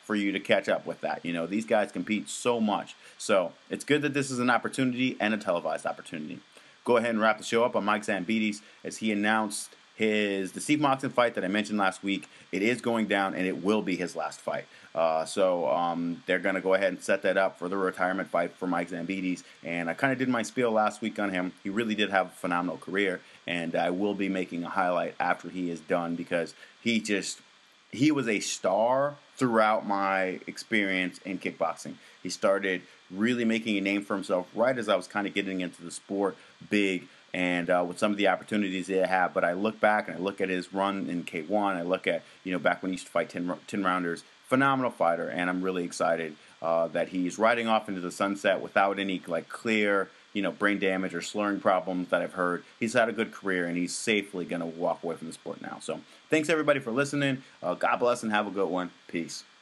[SPEAKER 1] for you to catch up with that. You know, these guys compete so much. So it's good that this is an opportunity and a televised opportunity. Go ahead and wrap the show up on Mike Zambides as he announced his the Steve Moxon fight that I mentioned last week. It is going down, and it will be his last fight. Uh, so um, they're going to go ahead and set that up for the retirement fight for Mike Zambides. And I kind of did my spiel last week on him. He really did have a phenomenal career, and I will be making a highlight after he is done because he just he was a star throughout my experience in kickboxing. He started really making a name for himself right as I was kind of getting into the sport big and uh, with some of the opportunities they have. But I look back and I look at his run in K one. I look at, you know, back when he used to fight ten-rounders. Phenomenal fighter, and I'm really excited uh, that he's riding off into the sunset without any, like, clear, you know, brain damage or slurring problems that I've heard. He's had a good career, and he's safely going to walk away from the sport now. So thanks, everybody, for listening. Uh, God bless and have a good one. Peace.